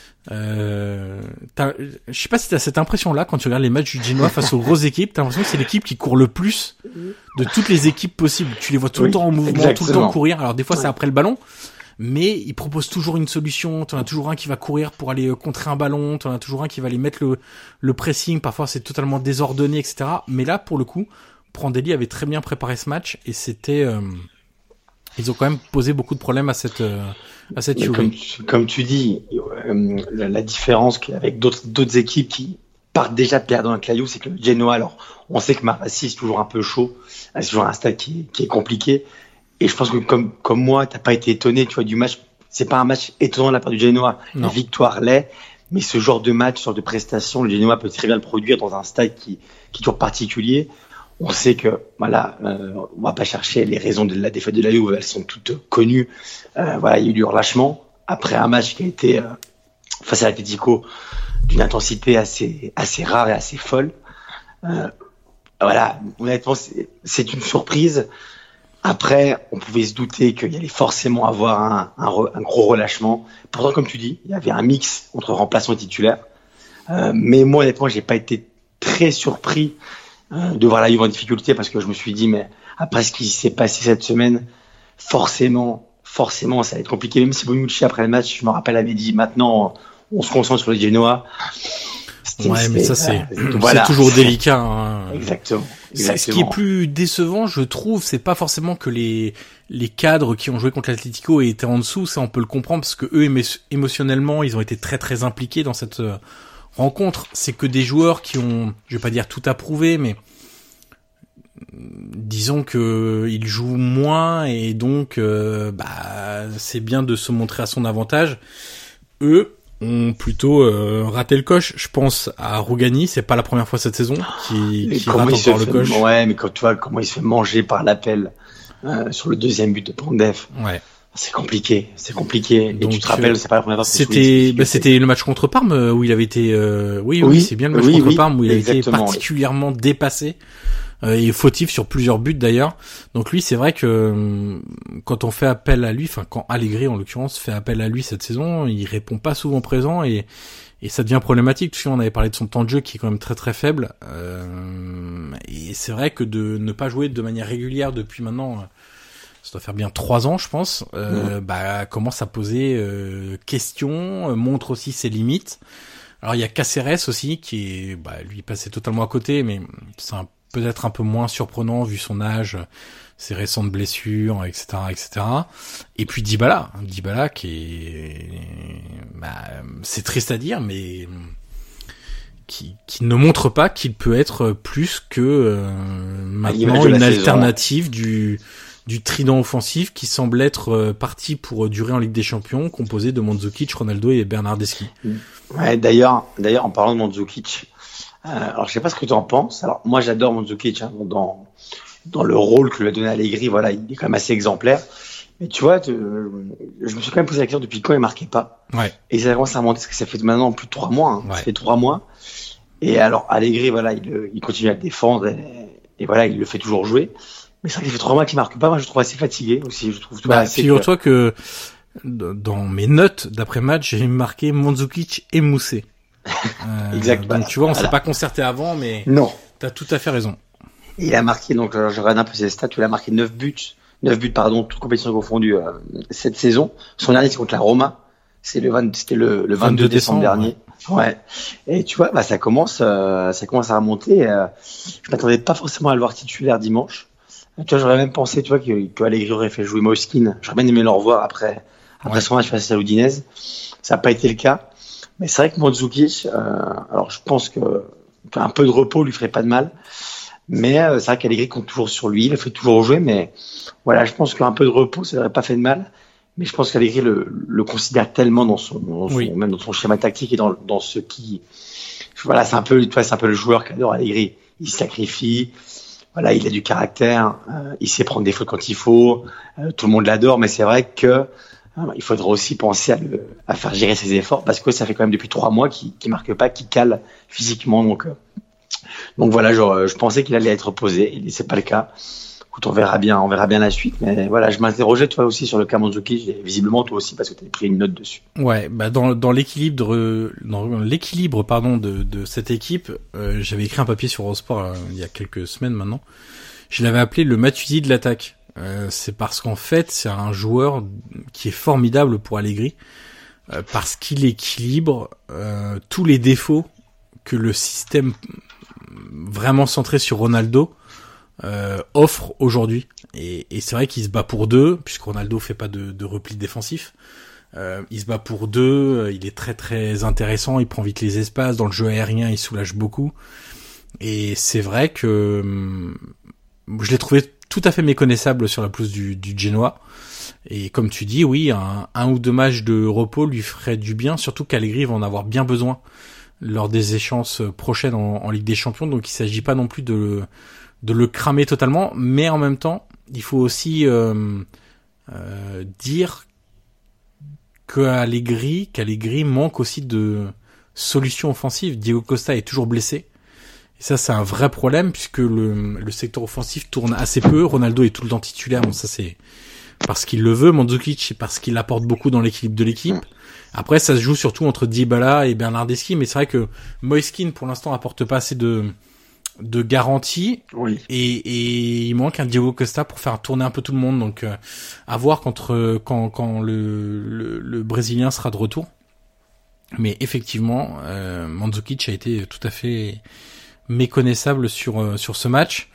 Speaker 1: je sais pas si t'as cette impression-là quand tu regardes les matchs du Genoa face aux grosses équipes. T'as l'impression que c'est l'équipe qui court le plus de toutes les équipes possibles. Tu les vois tout le temps en mouvement, exactement. Tout le temps courir. Alors des fois, c'est après le ballon, mais ils proposent toujours une solution. T'en as toujours un qui va courir pour aller contrer un ballon. T'en as toujours un qui va aller mettre le pressing. Parfois, c'est totalement désordonné, etc. Mais là, pour le coup, Prandelli avait très bien préparé ce match, et c'était, ils ont quand même posé beaucoup de problèmes à cette Juve.
Speaker 7: Comme tu dis, la différence avec d'autres équipes qui partent déjà perdant un Juve, c'est que le Genoa, alors, on sait que Marassi, c'est toujours un peu chaud. C'est toujours un stade qui est compliqué. Et je pense que comme moi, t'as pas été étonné, tu vois, du match. C'est pas un match étonnant de la part du Genoa. La victoire l'est, mais ce genre de match, ce genre de prestation, le Genoa peut très bien le produire dans un stade qui est toujours particulier. On sait que, voilà, on va pas chercher les raisons de la défaite de la Juve, elles sont toutes connues. Voilà, il y a eu du relâchement après un match qui a été face à l'Atlético d'une intensité assez rare et assez folle. Voilà, honnêtement, c'est une surprise. Après, on pouvait se douter qu'il y allait forcément avoir un gros relâchement. Pourtant, comme tu dis, il y avait un mix entre remplaçants et titulaires. Mais moi, honnêtement, j'ai pas été très surpris de voir la Juve en difficulté, parce que je me suis dit, mais après ce qui s'est passé cette semaine, forcément, ça va être compliqué. Même si Bonucci, après le match, je me rappelle, avait dit, maintenant, on se concentre sur les Genoa.
Speaker 1: Ouais, mais ça, c'est toujours délicat. Hein.
Speaker 7: Exactement.
Speaker 1: Ce qui est plus décevant, je trouve, c'est pas forcément que les cadres qui ont joué contre l'Atlético étaient en dessous. Ça, on peut le comprendre, parce que eux, émotionnellement, ils ont été très, très impliqués dans cette rencontre. C'est que des joueurs qui ont, je vais pas dire tout approuvé, mais disons que ils jouent moins, et donc c'est bien de se montrer à son avantage. Eux, ont plutôt raté le coche. Je pense à Rougani, c'est pas la première fois cette saison qui rate encore le coche.
Speaker 7: Ouais, mais quand tu vois comment il se fait manger par l'appel sur le deuxième but de Pandev.
Speaker 1: Ouais.
Speaker 7: C'est compliqué. Et
Speaker 1: donc,
Speaker 7: tu te rappelles, c'est pas la première fois.
Speaker 1: C'était le match contre Parme où il avait été. Oui, c'est bien le match contre Parme où il a été particulièrement dépassé et fautif sur plusieurs buts d'ailleurs. Donc lui, c'est vrai que quand on fait appel à lui, enfin quand Allegri en l'occurrence fait appel à lui cette saison, il répond pas souvent présent et ça devient problématique. Tu sais, on avait parlé de son temps de jeu qui est quand même très très faible. Et c'est vrai que de ne pas jouer de manière régulière depuis maintenant. Ça doit faire bien 3 ans, je pense. Commence à poser questions, montre aussi ses limites. Alors il y a Cáceres aussi qui est, lui passé totalement à côté, mais c'est peut-être un peu moins surprenant vu son âge, ses récentes blessures, etc., etc. Et puis Dybala qui est, c'est triste à dire, mais qui ne montre pas qu'il peut être plus que maintenant une alternative du trident offensif qui semble être parti pour durer en Ligue des Champions, composé de Mandzukic, Ronaldo et Bernardeschi.
Speaker 7: Ouais, d'ailleurs, en parlant de Mandzukic, alors je sais pas ce que tu en penses. Alors moi, j'adore Mandzukic dans le rôle que lui a donné Allegri. Voilà, il est quand même assez exemplaire. Mais tu vois, je me suis quand même posé la question depuis quand il marquait pas. Ouais. Et ça commence à remonter parce que ça fait maintenant plus de 3 mois. Hein. Ouais. Ça fait 3 mois. Et alors Allegri, voilà, il continue à le défendre et voilà, il le fait toujours jouer. Mais c'est vrai qu'il fait 3 mois qu'il marque pas. Moi, je le trouve assez fatigué aussi. Je trouve.
Speaker 1: Figure-toi que dans mes notes d'après-match, j'ai marqué Mandzukic et Moussé. Exactement. Donc tu vois, on s'est pas concerté avant, mais non. T'as tout à fait raison.
Speaker 7: Il a marqué, donc je regarde un peu ses stats. Il a marqué 9 buts, toutes compétitions confondues cette saison. Son dernier, c'est contre la Roma. C'était le 22 décembre dernier. Ouais. Et tu vois, ça commence à remonter. Je m'attendais pas forcément à le voir titulaire dimanche. Tu vois, j'aurais même pensé, tu vois, que Allegri aurait fait jouer Moiskin. J'aurais bien aimé le revoir après son match face à l'Udinese. Ça n'a pas été le cas. Mais c'est vrai que Mandzukic, alors je pense que un peu de repos lui ferait pas de mal. Mais c'est vrai qu'Allegri compte toujours sur lui, il le fait toujours jouer. Mais voilà, je pense qu'un peu de repos, ça n'aurait pas fait de mal. Mais je pense qu'Allegri le considère tellement même dans son schéma tactique et dans ce qui, voilà, c'est un peu le joueur qu'adore Allegri. Il se sacrifie. Voilà, il a du caractère, il sait prendre des fautes quand il faut, tout le monde l'adore, mais c'est vrai que il faudra aussi penser à faire gérer ses efforts parce que ça fait quand même depuis 3 mois qu'il marque pas, qu'il cale physiquement, donc voilà, je pensais qu'il allait être posé, et c'est pas le cas. Écoute, on verra bien la suite, mais voilà, je m'interrogeais toi aussi sur le cas Mandzukic, et visiblement toi aussi parce que tu as pris une note dessus.
Speaker 1: Ouais, dans l'équilibre de cette équipe, j'avais écrit un papier sur Eurosport il y a quelques semaines maintenant. Je l'avais appelé le Matuidi de l'attaque. C'est parce qu'en fait, c'est un joueur qui est formidable pour Allegri parce qu'il équilibre tous les défauts que le système vraiment centré sur Ronaldo offre aujourd'hui, et c'est vrai qu'il se bat pour 2 puisque Ronaldo fait pas de repli défensif. Il se bat pour 2, il est très très intéressant, il prend vite les espaces, dans le jeu aérien il soulage beaucoup, et c'est vrai que je l'ai trouvé tout à fait méconnaissable sur la pelouse du Genoa, et comme tu dis, oui, un ou 2 matchs de repos lui ferait du bien, surtout qu'Allegri va en avoir bien besoin lors des échéances prochaines en Ligue des Champions, donc il s'agit pas non plus de le cramer totalement, mais en même temps, il faut aussi dire qu'Allegri manque aussi de solutions offensives. Diego Costa est toujours blessé, et ça c'est un vrai problème puisque le secteur offensif tourne assez peu. Ronaldo est tout le temps titulaire, bon ça c'est parce qu'il le veut. Mandzukic c'est parce qu'il apporte beaucoup dans l'équilibre de l'équipe. Après ça se joue surtout entre Dybala et Bernardeschi, mais c'est vrai que Moiskin pour l'instant apporte pas assez de garantie, oui. Et il manque un Diego Costa pour faire tourner un peu tout le monde, donc à voir quand le Brésilien sera de retour. Mais effectivement, Mandzukic a été tout à fait méconnaissable sur ce match.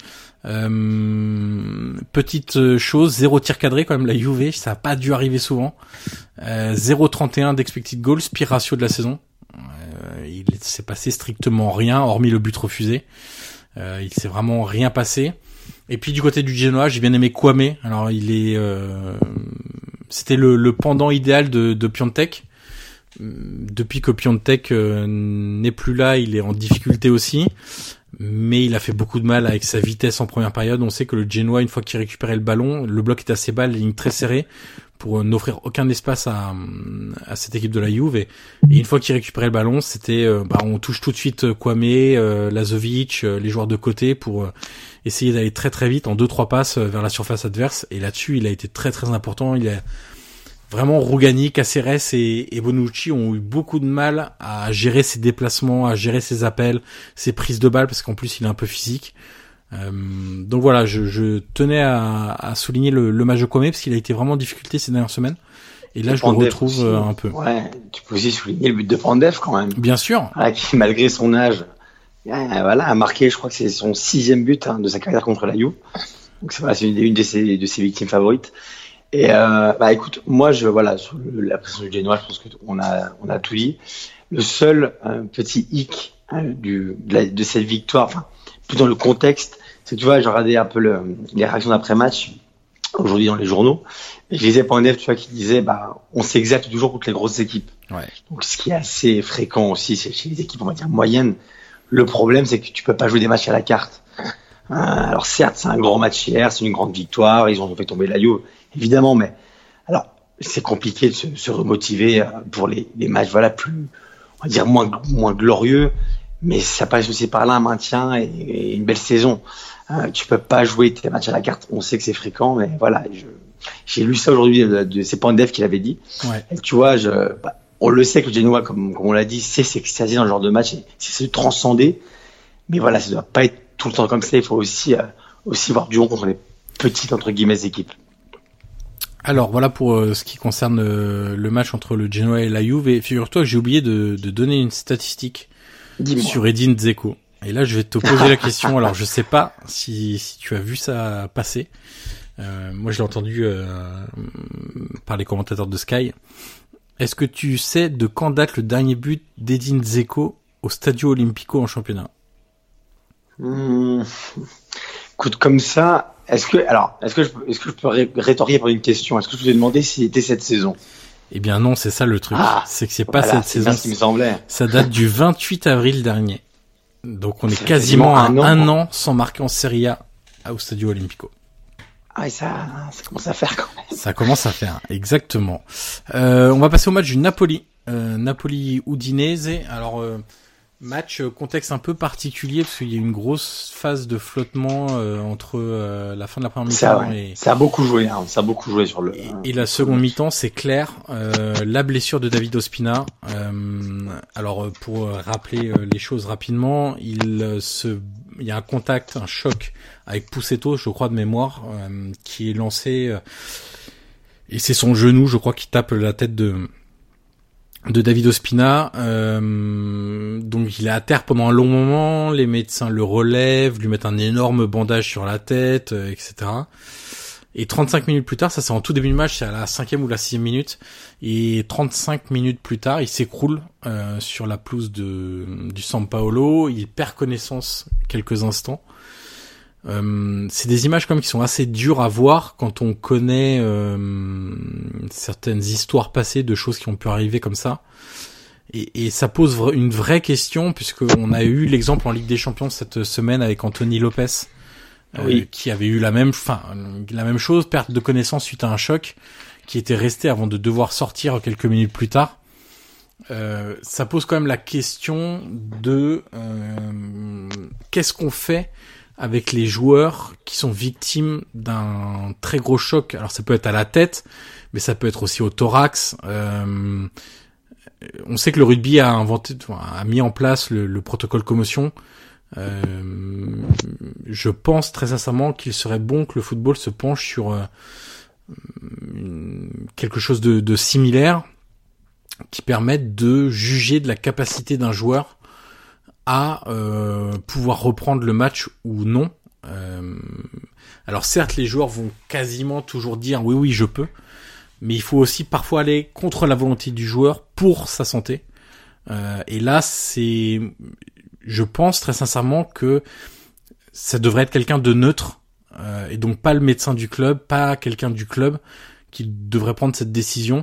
Speaker 1: Petite chose, 0 tir cadré quand même, la Juve, ça a pas dû arriver souvent. 0,31 d'expected goals, pire ratio de la saison. Il s'est passé strictement rien, hormis le but refusé. Il s'est vraiment rien passé. Et puis du côté du Genoa, j'ai bien aimé Kwame. Alors c'était le pendant idéal de Piontek, depuis que Piontek n'est plus là, il est en difficulté aussi. Mais il a fait beaucoup de mal avec sa vitesse en première période. On sait que le Genoa, une fois qu'il récupérait le ballon, le bloc était assez bas, la ligne très serrée, pour n'offrir aucun espace à cette équipe de la Juve. Et une fois qu'il récupérait le ballon, c'était on touche tout de suite Kwame, Lazovic, les joueurs de côté pour essayer d'aller très très vite en 2-3 passes vers la surface adverse. Et là-dessus, il a été très très important. Il a vraiment Rougani, Caceres et Bonucci ont eu beaucoup de mal à gérer ses déplacements, à gérer ses appels, ses prises de balles, parce qu'en plus il est un peu physique. Donc voilà, je tenais à souligner le match de Kwame, parce qu'il a été vraiment en difficulté ces dernières semaines. Et là, je le retrouve aussi, un peu.
Speaker 7: Ouais, tu peux aussi souligner le but de Pandev quand même.
Speaker 1: Bien sûr.
Speaker 7: Voilà, qui, malgré son âge, a marqué, je crois que c'est son 6e but de sa carrière contre la Juve. Donc c'est une de ses victimes favorites. Et écoute, moi sur la pression du Genoa, je pense que on a tout dit. Le seul petit hic de cette victoire, enfin plus dans le contexte, c'est que tu vois, j'ai regardé un peu les réactions d'après-match aujourd'hui dans les journaux, et je lisais Pandev, tu vois, qui disait on s'exalte toujours contre les grosses équipes.
Speaker 1: Ouais. Donc
Speaker 7: ce qui est assez fréquent aussi, c'est chez les équipes on va dire moyennes. Le problème, c'est que tu peux pas jouer des matchs à la carte. Alors certes, c'est un grand match hier, c'est une grande victoire, ils ont fait tomber la Juve, évidemment, mais alors c'est compliqué de se remotiver pour les matchs plus, on va dire moins glorieux, mais ça passe aussi par là un maintien et une belle saison. Tu peux pas jouer tes matchs à la carte, on sait que c'est fréquent, mais voilà, j'ai lu ça aujourd'hui c'est Pandev qui l'avait dit.
Speaker 1: Ouais.
Speaker 7: Et tu vois, on le sait que le Genoa, comme on l'a dit, c'est s'extasier dans ce genre de match, c'est se transcender, mais voilà, ça doit pas être tout le temps comme ça. Il faut aussi voir du bon contre les petites entre guillemets équipes.
Speaker 1: Alors voilà pour ce qui concerne le match entre le Genoa et la Juve. Et figure-toi que j'ai oublié de donner une statistique sur Edin Dzeko. Et là je vais te poser la question. Alors je sais pas si tu as vu ça passer. Moi je l'ai entendu par les commentateurs de Sky. Est-ce que tu sais de quand date le dernier but d'Edin Dzeko au Stadio Olimpico en championnat?
Speaker 7: Écoute, comme ça, est-ce que je peux rétorquer par une question? Est-ce que je vous ai demandé si c'était cette saison?
Speaker 1: Eh bien non, c'est ça le truc. C'est que c'est pas cette saison.
Speaker 7: Ce qui me semblait.
Speaker 1: Ça date du 28 avril dernier. Donc on est quasiment à un an sans marquer en Serie A au Stadio Olimpico.
Speaker 7: Ah, et ça commence à faire quand même.
Speaker 1: Ça commence à faire, exactement. On va passer au match du Napoli. Napoli-Udinese. Alors, match, contexte un peu particulier, parce qu'il y a une grosse phase de flottement entre la fin de la première mi-temps et...
Speaker 7: Ça a beaucoup joué, hein. Ça a beaucoup joué sur le...
Speaker 1: Et la seconde mi-temps, c'est clair. La blessure de David Ospina. Alors, pour rappeler les choses rapidement, il y a un contact, un choc avec Pussetto, je crois de mémoire, qui est lancé, et c'est son genou, je crois, qui tape la tête de David Ospina. Donc il est à terre pendant un long moment, les médecins le relèvent, lui mettent un énorme bandage sur la tête, etc. Et 35 minutes plus tard, ça c'est en tout début de match, c'est à la 5e ou la 6e minute, et 35 minutes plus tard, il s'écroule sur la pelouse du San Paolo, il perd connaissance quelques instants. C'est des images comme qui sont assez dures à voir quand on connaît certaines histoires passées de choses qui ont pu arriver comme ça. Et ça pose une vraie question, puisqu'on a eu l'exemple en Ligue des Champions cette semaine avec Anthony Lopez, qui avait eu la même chose, perte de connaissance suite à un choc, qui était resté avant de devoir sortir quelques minutes plus tard. Ça pose quand même la question de qu'est-ce qu'on fait avec les joueurs qui sont victimes d'un très gros choc. Alors ça peut être à la tête, mais ça peut être aussi au thorax. On sait que le rugby a mis en place le protocole commotion. Je pense très sincèrement qu'il serait bon que le football se penche sur quelque chose de similaire, qui permette de juger de la capacité d'un joueur à pouvoir reprendre le match ou non. Alors certes, les joueurs vont quasiment toujours dire oui je peux, mais il faut aussi parfois aller contre la volonté du joueur pour sa santé. Et là, je pense très sincèrement que ça devrait être quelqu'un de neutre, et donc pas le médecin du club, pas quelqu'un du club qui devrait prendre cette décision.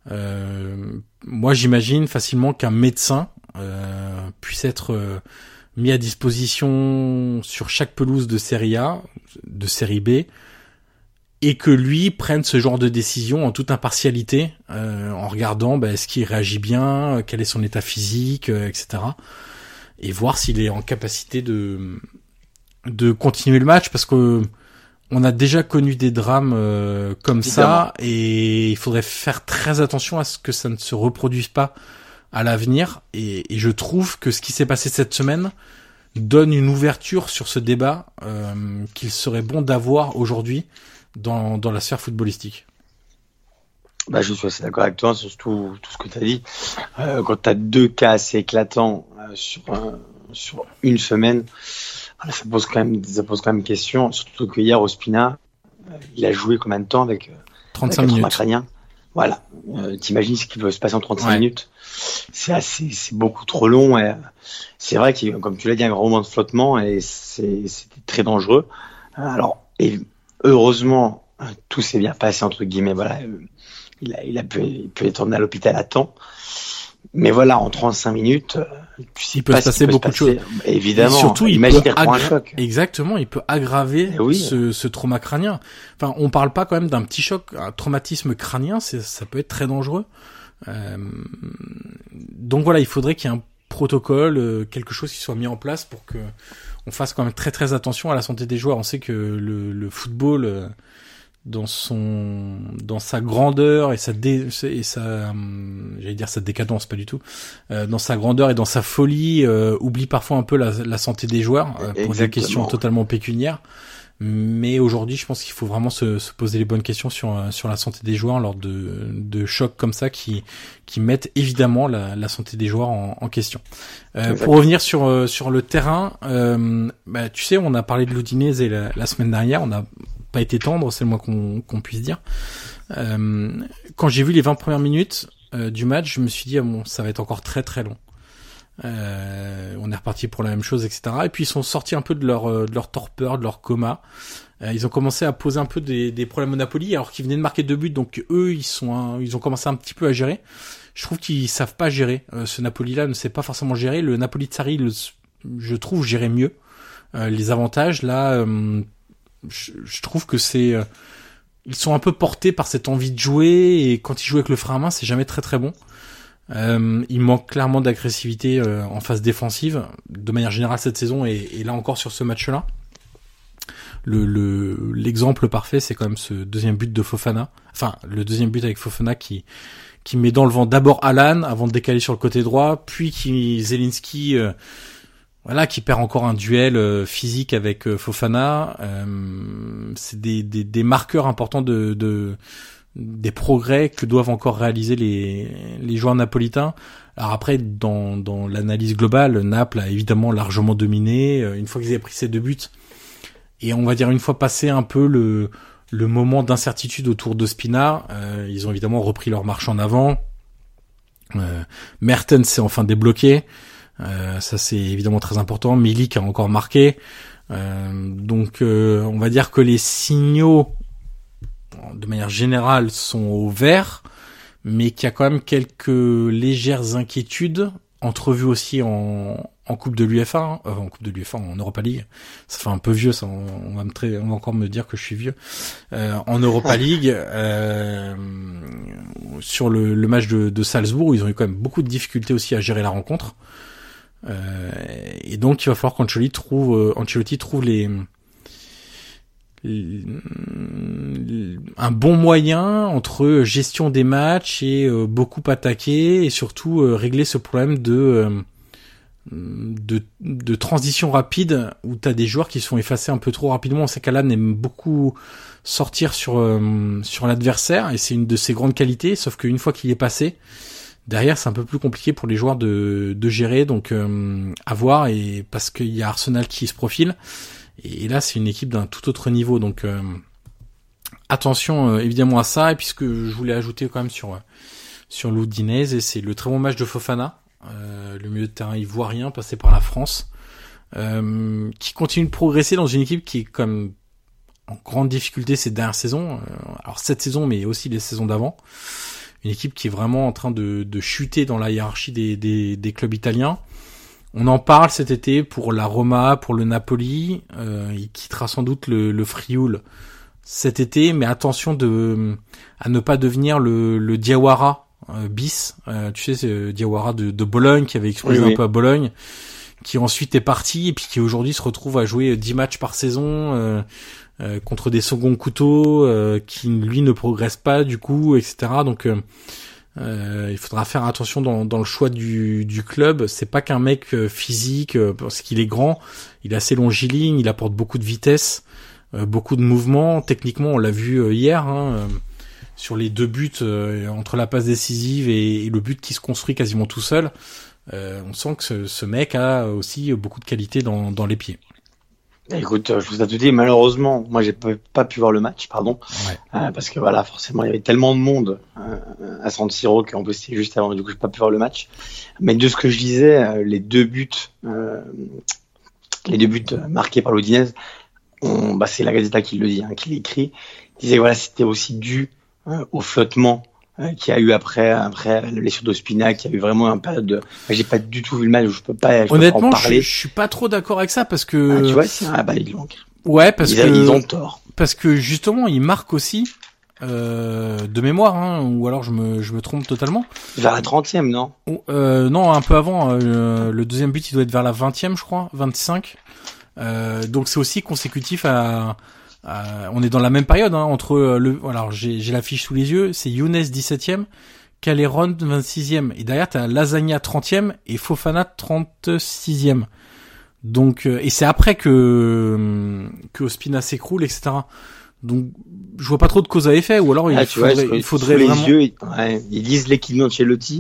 Speaker 1: Moi, j'imagine facilement qu'un médecin puisse être mis à disposition sur chaque pelouse de Série A, de Série B, et que lui prenne ce genre de décision en toute impartialité, en regardant est-ce qu'il réagit bien, quel est son état physique, etc. Et voir s'il est en capacité de continuer le match, parce que on a déjà connu des drames comme ça, et il faudrait faire très attention à ce que ça ne se reproduise pas à l'avenir. Et je trouve que ce qui s'est passé cette semaine donne une ouverture sur ce débat qu'il serait bon d'avoir aujourd'hui dans la sphère footballistique.
Speaker 7: Je suis assez d'accord avec toi sur tout ce que tu as dit. Quand tu as 2 cas assez éclatants sur une semaine, ça pose quand même question, surtout que hier Ospina, il a joué combien de temps avec
Speaker 1: 35 minutes.
Speaker 7: Crânien. Voilà. T'imagines ce qui peut se passer en 35 minutes. C'est beaucoup trop long, et c'est vrai qu'il, comme tu l'as dit, un grand moment de flottement, et c'était très dangereux. Alors, et heureusement, tout s'est bien passé, entre guillemets, voilà. Il peut être emmené à l'hôpital à temps. Mais voilà, en 35 minutes,
Speaker 1: il peut se passer beaucoup de choses.
Speaker 7: Évidemment.
Speaker 1: Et surtout,
Speaker 7: imagine qu'il reprend un choc.
Speaker 1: Exactement, il peut aggraver ce trauma crânien. Enfin, on parle pas quand même d'un petit choc, un traumatisme crânien, ça peut être très dangereux. Donc voilà, il faudrait qu'il y ait un protocole, quelque chose qui soit mis en place pour que on fasse quand même très très attention à la santé des joueurs. On sait que le football, dans sa grandeur et sa j'allais dire sa décadence, pas du tout, dans sa grandeur et dans sa folie, oublie parfois un peu la santé des joueurs pour des questions totalement pécuniaires. Mais aujourd'hui, je pense qu'il faut vraiment se poser les bonnes questions sur la santé des joueurs lors de chocs comme ça qui mettent évidemment la santé des joueurs en question. Pour revenir sur le terrain, tu sais, on a parlé de l'Udinese la semaine dernière, on n'a pas été tendre, c'est le moins qu'on puisse dire. Quand j'ai vu les 20 premières minutes du match, je me suis dit ça va être encore très très long. On est reparti pour la même chose, etc. Et puis ils sont sortis un peu de leur torpeur, de leur coma. Ils ont commencé à poser un peu des problèmes au Napoli, alors qu'ils venaient de marquer 2 buts, donc eux ils ont commencé un petit peu à gérer. Je trouve qu'ils savent pas gérer. Ce Napoli-là ne sait pas forcément gérer. Le Napoli de Sarri, je trouve, gérait mieux les avantages. Là, je trouve que ils sont un peu portés par cette envie de jouer, et quand ils jouent avec le frein à main, c'est jamais très très bon. Il manque clairement d'agressivité en phase défensive de manière générale cette saison, et là encore sur ce match-là. L'exemple parfait, c'est quand même ce deuxième but de Fofana. Enfin, le deuxième but avec Fofana qui met dans le vent d'abord Alan avant de décaler sur le côté droit, puis Zelinski qui perd encore un duel physique avec Fofana. C'est des marqueurs importants des progrès que doivent encore réaliser les joueurs napolitains. Alors après, dans l'analyse globale, Naples a évidemment largement dominé une fois qu'ils avaient pris ces 2 buts, et on va dire une fois passé un peu le moment d'incertitude autour d'Ospina, ils ont évidemment repris leur marche en avant. Mertens s'est enfin débloqué, ça c'est évidemment très important. Milik a encore marqué, donc on va dire que les signaux de manière générale sont au vert, mais qu'il y a quand même quelques légères inquiétudes entrevues aussi en Coupe de l'UEFA, en Coupe de l'UEFA, en Europa League. Ça fait un peu vieux, ça. On va encore me dire que je suis vieux. En Europa League, sur le match de Salzbourg, ils ont eu quand même beaucoup de difficultés aussi à gérer la rencontre. Et donc, il va falloir qu'Ancelotti trouve un bon moyen entre gestion des matchs et beaucoup attaquer, et surtout régler ce problème de transition rapide où t'as des joueurs qui se font effacer un peu trop rapidement. On sait qu'Alan aime beaucoup sortir sur l'adversaire, et c'est une de ses grandes qualités, sauf qu'une fois qu'il est passé, derrière c'est un peu plus compliqué pour les joueurs de gérer, donc à voir, et parce qu'il y a Arsenal qui se profile. Et là, c'est une équipe d'un tout autre niveau, donc attention évidemment à ça. Et puis ce que je voulais ajouter quand même sur l'Udinese, et c'est le très bon match de Fofana, le milieu de terrain ivoirien passé par la France, qui continue de progresser dans une équipe qui est comme en grande difficulté ces dernières saisons. Alors cette saison, mais aussi les saisons d'avant. une équipe qui est vraiment en train de chuter dans la hiérarchie des clubs italiens. On en parle cet été pour la Roma, pour le Napoli. Il quittera sans doute le Frioul cet été, mais attention à ne pas devenir le Diawara bis. Tu sais, c'est Diawara de Bologne qui avait explosé un peu à Bologne, qui ensuite est parti et puis qui aujourd'hui se retrouve à jouer 10 matchs par saison contre des seconds couteaux qui lui ne progressent pas du coup, etc. Donc il faudra faire attention dans le choix du club. C'est pas qu'un mec physique parce qu'il est grand, il est assez longiligne, il apporte beaucoup de vitesse, beaucoup de mouvement. Techniquement, on l'a vu hier sur les 2 buts entre la passe décisive et le but qui se construit quasiment tout seul. On sent que ce mec a aussi beaucoup de qualité dans les pieds.
Speaker 7: Écoute, je vous ai tout dit, malheureusement, moi j'ai pas pu voir le match, parce que voilà, forcément il y avait tellement de monde à San Siro qu'en plus c'était juste avant, du coup j'ai pas pu voir le match. Mais de ce que je disais, les deux buts marqués par l'Udinese, c'est la Gazzetta qui le dit, qui l'écrit, disait voilà c'était aussi dû au flottement qu'il y a eu après la blessure d'Ospina, qui a eu vraiment un période de... J'ai pas du tout vu le match, je peux pas
Speaker 1: honnêtement,
Speaker 7: en parler.
Speaker 1: Je suis pas trop d'accord avec ça parce que...
Speaker 7: tu vois, c'est ils l'ont.
Speaker 1: Ouais, parce que...
Speaker 7: Ils ont tort.
Speaker 1: Parce que justement, ils marquent aussi, de mémoire, ou alors je me trompe totalement.
Speaker 7: Vers la 30e, non?
Speaker 1: Non, un peu avant, le deuxième but, il doit être vers la 20e, je crois, 25. Donc c'est aussi consécutif on est dans la même période entre alors j'ai la fiche sous les yeux, c'est Younes 17e, Callejon 26e et derrière t'as Lasagna 30e et Fofana 36e. Donc et c'est après que Ospina s'écroule, etc. Donc je vois pas trop de cause à effet, ou alors il faudrait vraiment...
Speaker 7: Ils disent l'équipe d'Ancelotti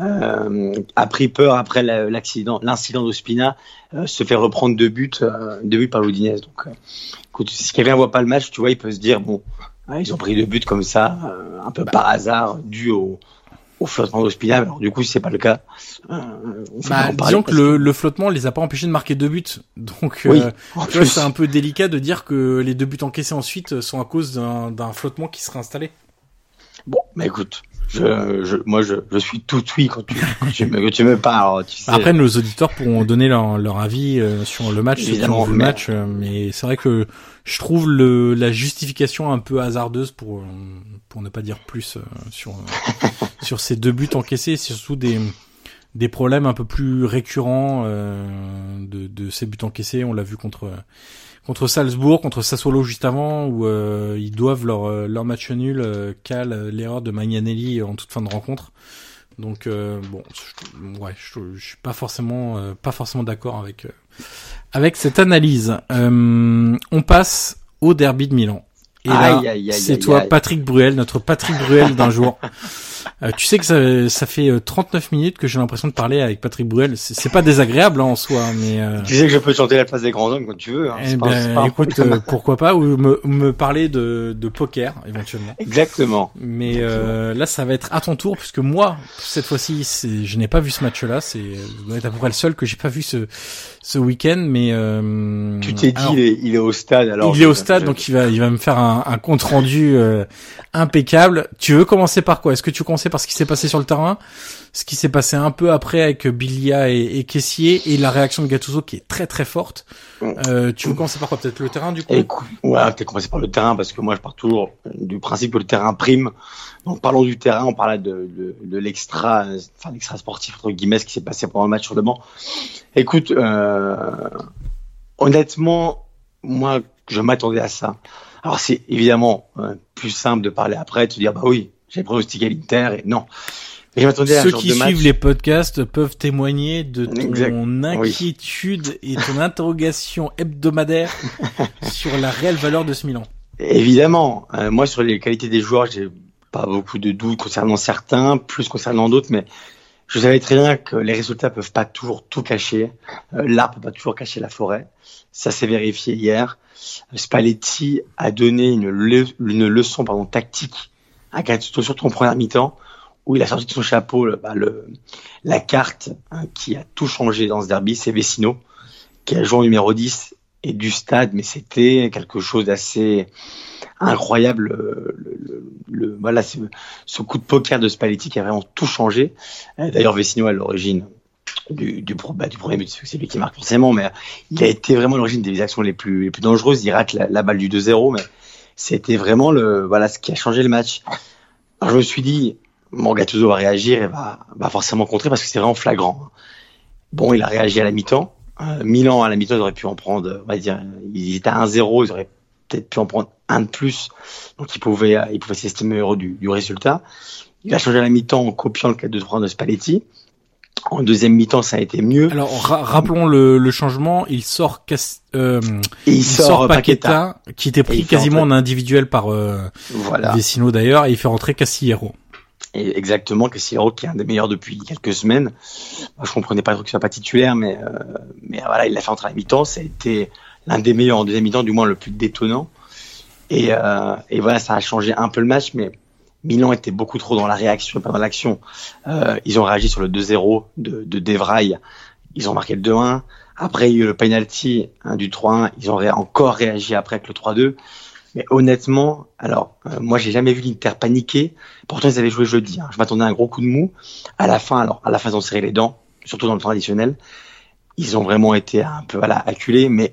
Speaker 7: a pris peur après l'incident d'Ospina, se fait reprendre 2 buts par l'Udinese. Donc écoute, si quelqu'un voit pas le match, tu vois, il peut se dire ils ont pris 2 buts comme ça, un peu par hasard, dû au flottement d'Ospina. Alors du coup, si c'est pas le cas,
Speaker 1: disons que le flottement les a pas empêchés de marquer 2 buts. Donc tu vois, c'est un peu délicat de dire que les 2 buts encaissés ensuite sont à cause d'un flottement qui serait installé.
Speaker 7: Bon, mais écoute, moi je suis tout oui quand tu me parles. Tu sais.
Speaker 1: Après, nos auditeurs pourront donner leur avis sur le match,
Speaker 7: évidemment,
Speaker 1: le match, mais c'est vrai que je trouve la justification un peu hasardeuse pour ne pas dire plus sur ces 2 buts encaissés, c'est surtout des problèmes un peu plus récurrents de ces buts encaissés. On l'a vu contre Salzbourg, contre Sassuolo juste avant, où ils doivent leur match nul cale l'erreur de Magnanelli en toute fin de rencontre. Donc je suis pas forcément d'accord avec cette analyse. On passe au derby de Milan. Et là, c'est toi, Patrick Bruel, notre Patrick Bruel d'un jour. Tu sais que ça fait 39 minutes que j'ai l'impression de parler avec Patrick Bruel. C'est pas désagréable en soi, mais
Speaker 7: tu sais que je peux chanter la place des grands hommes quand tu veux.
Speaker 1: Écoute, pourquoi pas, ou me parler de poker éventuellement.
Speaker 7: Exactement.
Speaker 1: Mais là, ça va être à ton tour, puisque moi, cette fois-ci, je n'ai pas vu ce match-là. Ça doit être à peu près le seul que j'ai pas vu ce week-end. Mais
Speaker 7: tu t'es dit, il est au stade. Alors
Speaker 1: il est au stade, donc il va me faire un compte rendu impeccable. Tu veux commencer par quoi? Est-ce que tu veux commencer par ce qui s'est passé sur le terrain, ce qui s'est passé un peu après avec Biglia et Kessié, et la réaction de Gattuso qui est très très forte? Tu veux commencer par quoi? Peut-être le terrain du coup?
Speaker 7: Peut-être commencer par le terrain, parce que moi je pars toujours du principe que le terrain prime. Donc parlons du terrain, on parlait de l'extra sportif entre guillemets, ce qui s'est passé pendant le match sur le banc. Écoute, honnêtement, moi je m'attendais à ça. Alors c'est évidemment plus simple de parler après, de se dire oui, j'ai pronostiqué l'Inter, et non. Mais je m'attendais à un
Speaker 1: Ceux
Speaker 7: genre
Speaker 1: qui
Speaker 7: de match.
Speaker 1: Suivent les podcasts peuvent témoigner de ton inquiétude et ton interrogation hebdomadaire sur la réelle valeur de ce Milan.
Speaker 7: Évidemment, moi sur les qualités des joueurs, j'ai pas beaucoup de doutes concernant certains, plus concernant d'autres, mais je savais très bien que les résultats peuvent pas toujours tout cacher. L'arbre peut pas toujours cacher la forêt. Ça s'est vérifié hier. Spalletti a donné une leçon tactique à Gattuso, surtout en première mi-temps, où il a sorti de son chapeau la carte qui a tout changé dans ce derby. C'est Vecino, qui a joué en numéro 10 et du stade, mais c'était quelque chose d'assez incroyable. Voilà, ce coup de poker de Spalletti qui a vraiment tout changé. D'ailleurs, Vecino à l'origine du premier but, c'est lui qui marque forcément, mais il a été vraiment à l'origine des actions les plus dangereuses. Il rate la balle du 2-0, mais c'était vraiment ce qui a changé le match. Alors je me suis dit, Gattuso va réagir et va forcément contrer parce que c'est vraiment flagrant. Bon, il a réagi à la mi-temps. Milan, à la mi-temps, ils auraient pu en prendre, on va dire, ils étaient à 1-0, ils auraient peut-être pu en prendre un de plus. Donc, ils pouvaient s'estimer heureux du résultat. Il a changé à la mi-temps en copiant le 4-2-3 de Spalletti. En deuxième mi-temps, ça a été mieux.
Speaker 1: Alors, rappelons le changement. Il sort Paqueta, qui était pris quasiment en individuel par Vecino d'ailleurs, et il fait rentrer Casillero.
Speaker 7: Et exactement, Casillero qui est un des meilleurs depuis quelques semaines. Moi, je comprenais pas trop qu'il soit pas titulaire, mais voilà, il l'a fait entrer à la mi-temps. Ça a été l'un des meilleurs en deuxième mi-temps, du moins le plus détonnant. Et voilà, ça a changé un peu le match, mais Milan était beaucoup trop dans la réaction, pas dans l'action. Ils ont réagi sur le 2-0 de De Vrij. Ils ont marqué le 2-1. Après, il y a eu le penalty du 3-1. Ils ont encore réagi après avec le 3-2. Mais honnêtement, alors, moi, j'ai jamais vu l'Inter paniquer. Pourtant, ils avaient joué jeudi. Je m'attendais à un gros coup de mou. À la fin, ils ont serré les dents, surtout dans le temps additionnel. Ils ont vraiment été un peu, acculés. Mais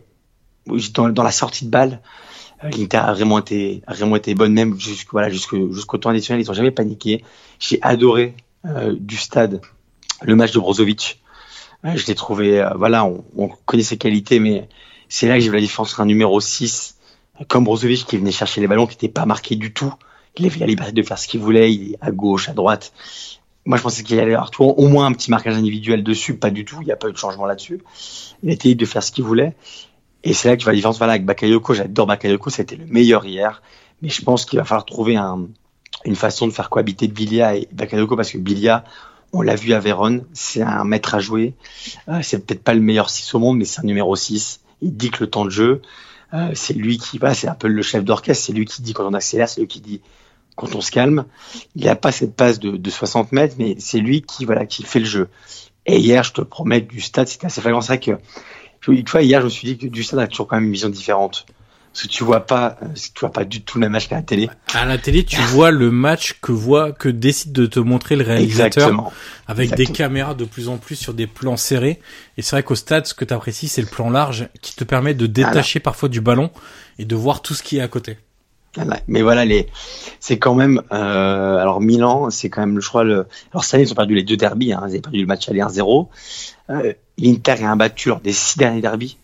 Speaker 7: dans la sortie de balle, l'Inter a vraiment été bonne, même jusqu'au temps additionnel. Ils ont jamais paniqué. J'ai adoré du stade le match de Brozovic. Je l'ai trouvé, on connaît ses qualités, mais c'est là que j'ai vu la différence entre un numéro 6 comme Brozovic qui venait chercher les ballons, qui n'était pas marqué du tout. Il avait la liberté de faire ce qu'il voulait, il est à gauche, à droite. Moi, je pensais qu'il allait avoir au moins un petit marquage individuel dessus, pas du tout. Il n'y a pas eu de changement là-dessus. Il était libre de faire ce qu'il voulait. Et c'est là que tu vois la différence. Voilà, avec Bakayoko, j'adore Bakayoko, c'était le meilleur hier. Mais je pense qu'il va falloir trouver une façon de faire cohabiter Biglia et Bakayoko, parce que Biglia, on l'a vu à Vérone, c'est un maître à jouer. C'est peut-être pas le meilleur 6 au monde, mais c'est un numéro 6. Il dicte le temps de jeu. C'est lui qui c'est un peu le chef d'orchestre, c'est lui qui dit quand on accélère, c'est lui qui dit quand on se calme. Il n'a pas cette passe de 60 mètres, mais c'est lui qui fait le jeu. Et hier, je te promets, du stade, c'était assez flagrant. C'est vrai que, une fois, hier, je me suis dit que du stade a toujours quand même une vision différente. Parce que tu vois pas du tout le même match qu'à la télé. À
Speaker 1: la télé, tu vois le match que décide de te montrer le réalisateur.
Speaker 7: Exactement.
Speaker 1: Avec des caméras de plus en plus sur des plans serrés. Et c'est vrai qu'au stade, ce que t'apprécies, c'est le plan large qui te permet de détacher parfois du ballon et de voir tout ce qui est à côté.
Speaker 7: Mais voilà, c'est quand même, alors Milan, c'est quand même, je crois, alors cette année, ils ont perdu les 2 derbys, ils avaient perdu le match aller 1-0. L'Inter est imbattu lors des 6 derniers derbys.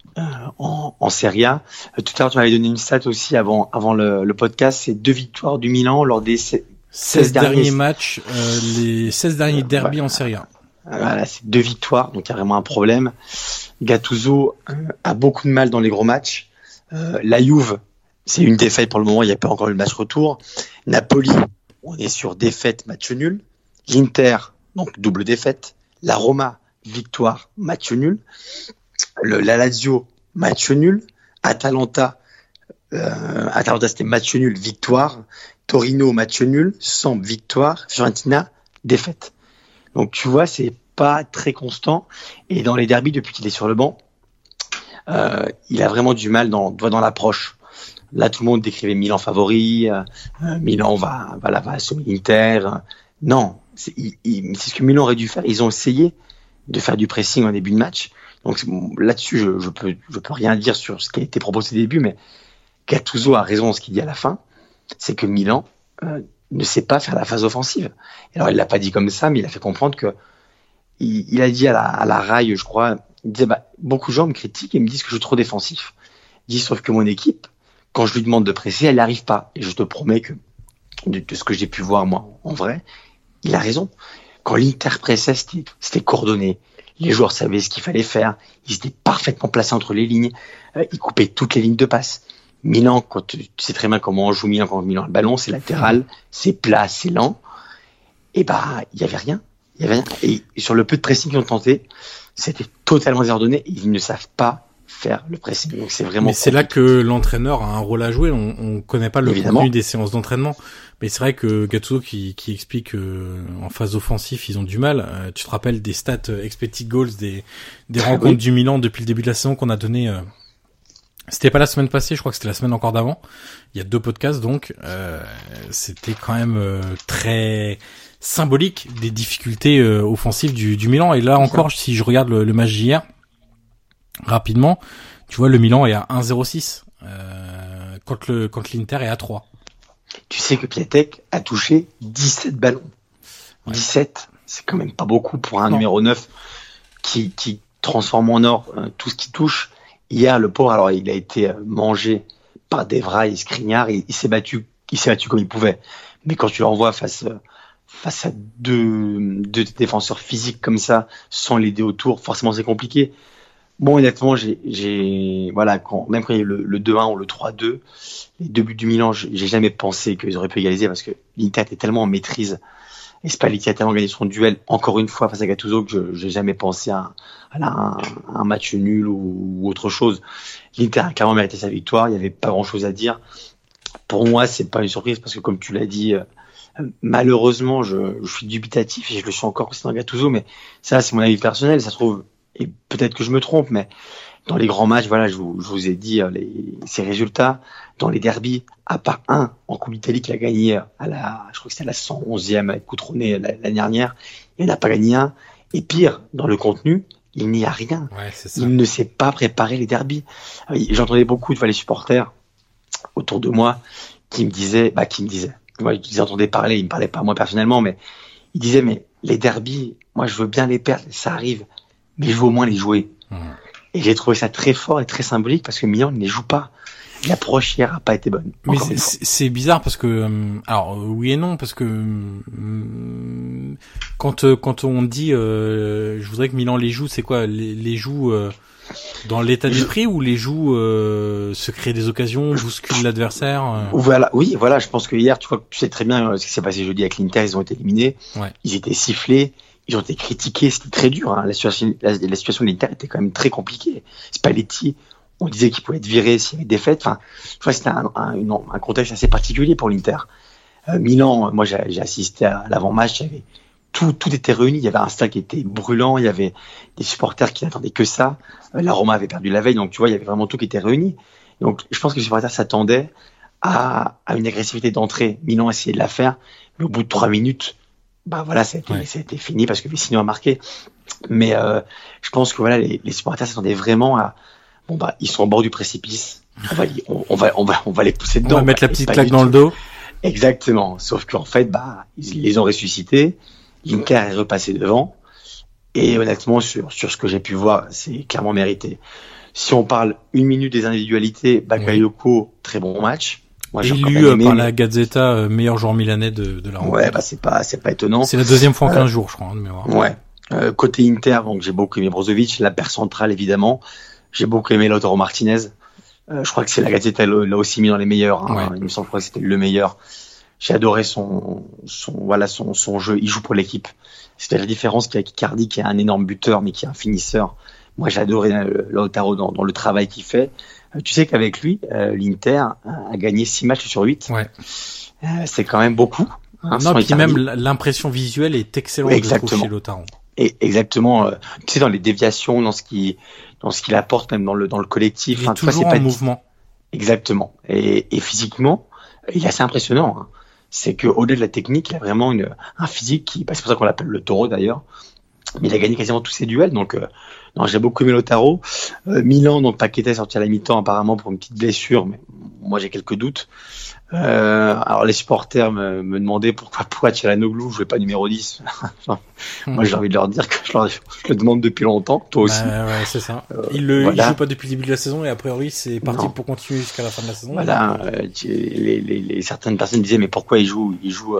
Speaker 7: En Serie A. Tout à l'heure, tu m'avais donné une stat aussi avant le podcast, c'est 2 victoires du Milan lors des 16
Speaker 1: derniers matchs, les 16 derniers derbys en Serie A.
Speaker 7: Voilà, c'est 2 victoires, donc il y a vraiment un problème. Gattuso a beaucoup de mal dans les gros matchs. La Juve, c'est une défaite pour le moment, il n'y a pas encore eu le match retour. Napoli, on est sur défaite, match nul. L'Inter, donc double défaite. La Roma, victoire, match nul. La Lazio, match nul. Atalanta, c'était match nul, victoire. Torino, match nul. Samp, victoire. Fiorentina, défaite. Donc tu vois, c'est pas très constant. Et dans les derbys, depuis qu'il est sur le banc, il a vraiment du mal dans l'approche. Là, tout le monde décrivait Milan favori. Milan va assommer l'Inter. Non, c'est ce que Milan aurait dû faire. Ils ont essayé de faire du pressing en début de match. Donc là-dessus, je peux rien dire sur ce qui a été proposé au début, mais Gattuso a raison dans ce qu'il dit à la fin, c'est que Milan ne sait pas faire la phase offensive. Alors il l'a pas dit comme ça, mais il a fait comprendre que il a dit à la Rai, je crois, il disait beaucoup de gens me critiquent et me disent que je suis trop défensif. Il dit sauf que mon équipe, quand je lui demande de presser, elle n'y arrive pas. Et je te promets que de ce que j'ai pu voir moi en vrai, il a raison. Quand l'Inter pressait, c'était coordonné. Les joueurs savaient ce qu'il fallait faire. Ils étaient parfaitement placés entre les lignes. Ils coupaient toutes les lignes de passe. Milan, quand tu sais très bien comment on joue Milan quand Milan a le ballon, c'est latéral, c'est plat, c'est lent. Et il y avait rien. Et sur le peu de pressing qu'ils ont tenté, c'était totalement désordonné. Ils ne savent pas faire le pressing. Donc c'est vraiment.
Speaker 1: Mais c'est là que l'entraîneur a un rôle à jouer. On connaît pas le contenu des séances d'entraînement, mais c'est vrai que Gattuso qui explique en phase offensive ils ont du mal. Tu te rappelles des stats expected goals des rencontres du Milan depuis le début de la saison qu'on a donné C'était pas la semaine passée, je crois que c'était la semaine encore d'avant. Il y a 2 podcasts, donc c'était quand même très symbolique des difficultés offensives du Milan. Et là encore, si je regarde le match d'hier, rapidement, tu vois, le Milan est à 1,06 quand l'Inter est à 3.
Speaker 7: Tu sais que Piatek a touché 17 ballons. Ouais. 17, c'est quand même pas beaucoup pour un numéro 9 qui transforme en or tout ce qui touche. Hier, le pauvre, alors il a été mangé par Devra et Skriniar, il s'est battu comme il pouvait. Mais quand tu l'envoies face à deux défenseurs physiques comme ça, sans l'aider autour, forcément c'est compliqué. Bon, honnêtement, même quand il y a eu le 2-1 ou le 3-2, les 2 buts du Milan, j'ai jamais pensé qu'ils auraient pu égaliser parce que l'Inter était tellement en maîtrise. Et Spalletti a tellement gagné son duel, encore une fois, face à Gattuso, que j'ai jamais pensé à un match nul ou autre chose. L'Inter a carrément mérité sa victoire, il n'y avait pas grand chose à dire. Pour moi, c'est pas une surprise parce que comme tu l'as dit, malheureusement, je suis dubitatif et je le suis encore concernant Gattuso, mais ça, c'est mon avis personnel, ça se trouve, et peut-être que je me trompe, mais dans les grands matchs, voilà, je vous ai dit ces résultats. Dans les derbies, à part un en Coupe d'Italie qu'il a gagné je crois que c'était à la 111e avec Cutrone l'année dernière, il n'a pas gagné un. Et pire, dans le contenu, il n'y a rien.
Speaker 1: Ouais, c'est ça.
Speaker 7: Il ne sait pas préparer les derbies. J'entendais beaucoup les supporters autour de moi qui me disaient, moi je les entendais parler, ils me parlaient pas moi personnellement, mais ils disaient, mais les derbies, moi je veux bien les perdre, ça arrive, mais je veux au moins les jouer. Et j'ai trouvé ça très fort et très symbolique parce que Milan ne les joue pas. L'approche hier a pas été bonne.
Speaker 1: Mais c'est bizarre parce que, alors oui et non, parce que quand on dit, je voudrais que Milan les joue, c'est quoi, les joue dans l'état d'esprit ou les joue se créer des occasions, bouscule l'adversaire.
Speaker 7: Voilà, oui, voilà. Je pense que hier, tu sais très bien ce qui s'est passé jeudi avec l'Inter, ils ont été éliminés, ils étaient sifflés. Ils ont été critiqués, c'était très dur. Hein. La situation de l'Inter était quand même très compliquée. Spalletti, on disait qu'il pouvait être viré s'il y avait des défaites. Enfin, je vois, c'était un contexte assez particulier pour l'Inter. Milan, moi j'ai assisté à l'avant-match, tout était réuni. Il y avait un stade qui était brûlant, il y avait des supporters qui n'attendaient que ça. La Roma avait perdu la veille, donc tu vois, il y avait vraiment tout qui était réuni. Donc je pense que les supporters s'attendaient à une agressivité d'entrée. Milan essayait de la faire, mais au bout de 3 minutes, voilà, ça a été fini parce que Vecino a marqué. Mais je pense que voilà, les supporters s'attendaient vraiment à ils sont au bord du précipice. On va les pousser dedans.
Speaker 1: On va mettre la petite claque dans le dos.
Speaker 7: Exactement. Sauf qu'en fait, ils les ont ressuscités. L'Inter est repassé devant. Et honnêtement, sur ce que j'ai pu voir, c'est clairement mérité. Si on parle 1 minute des individualités, Bakayoko, très bon match. Moi,
Speaker 1: élu par la Gazzetta meilleur joueur milanais de la rencontre.
Speaker 7: Ouais, c'est pas étonnant.
Speaker 1: C'est la 2e fois en 15 jours, je crois, de mémoire.
Speaker 7: Ouais. Côté Inter, donc j'ai beaucoup aimé Brozovic, la paire centrale évidemment. J'ai beaucoup aimé Lautaro Martinez. Je crois que c'est la Gazzetta l'a aussi mis dans les meilleurs. Hein. Il me semble que c'était le meilleur. J'ai adoré son jeu. Il joue pour l'équipe. C'était la différence qu'avec Icardi, qui est un énorme buteur, mais qui est un finisseur. Moi, j'ai adoré Lautaro dans le travail qu'il fait. Tu sais qu'avec lui, l'Inter a gagné 6 matchs sur 8. Ouais. C'est quand même beaucoup.
Speaker 1: Hein, non, puis même l'impression visuelle est excellente chez Lautaro.
Speaker 7: Et exactement. Tu sais, dans les déviations, dans ce qu'il apporte, même dans le collectif.
Speaker 1: Il est toujours en mouvement.
Speaker 7: Exactement. Et physiquement, il est assez impressionnant. Hein. C'est que au-delà de la technique, il a vraiment un physique qui, c'est pour ça qu'on l'appelle le taureau d'ailleurs. Mais il a gagné quasiment tous ses duels, donc j'ai beaucoup aimé Lautaro. Milan, donc Paqueta est sorti à la mi-temps apparemment pour une petite blessure, mais moi j'ai quelques doutes. Alors les supporters me demandaient pourquoi Çalhanoğlu jouait pas numéro 10. Moi j'ai envie de leur dire que je le demande depuis longtemps, toi aussi.
Speaker 1: Ouais, c'est ça. Il joue pas depuis le début de la saison et a priori c'est parti pour continuer jusqu'à la fin de la saison.
Speaker 7: Voilà, certaines personnes disaient mais pourquoi il joue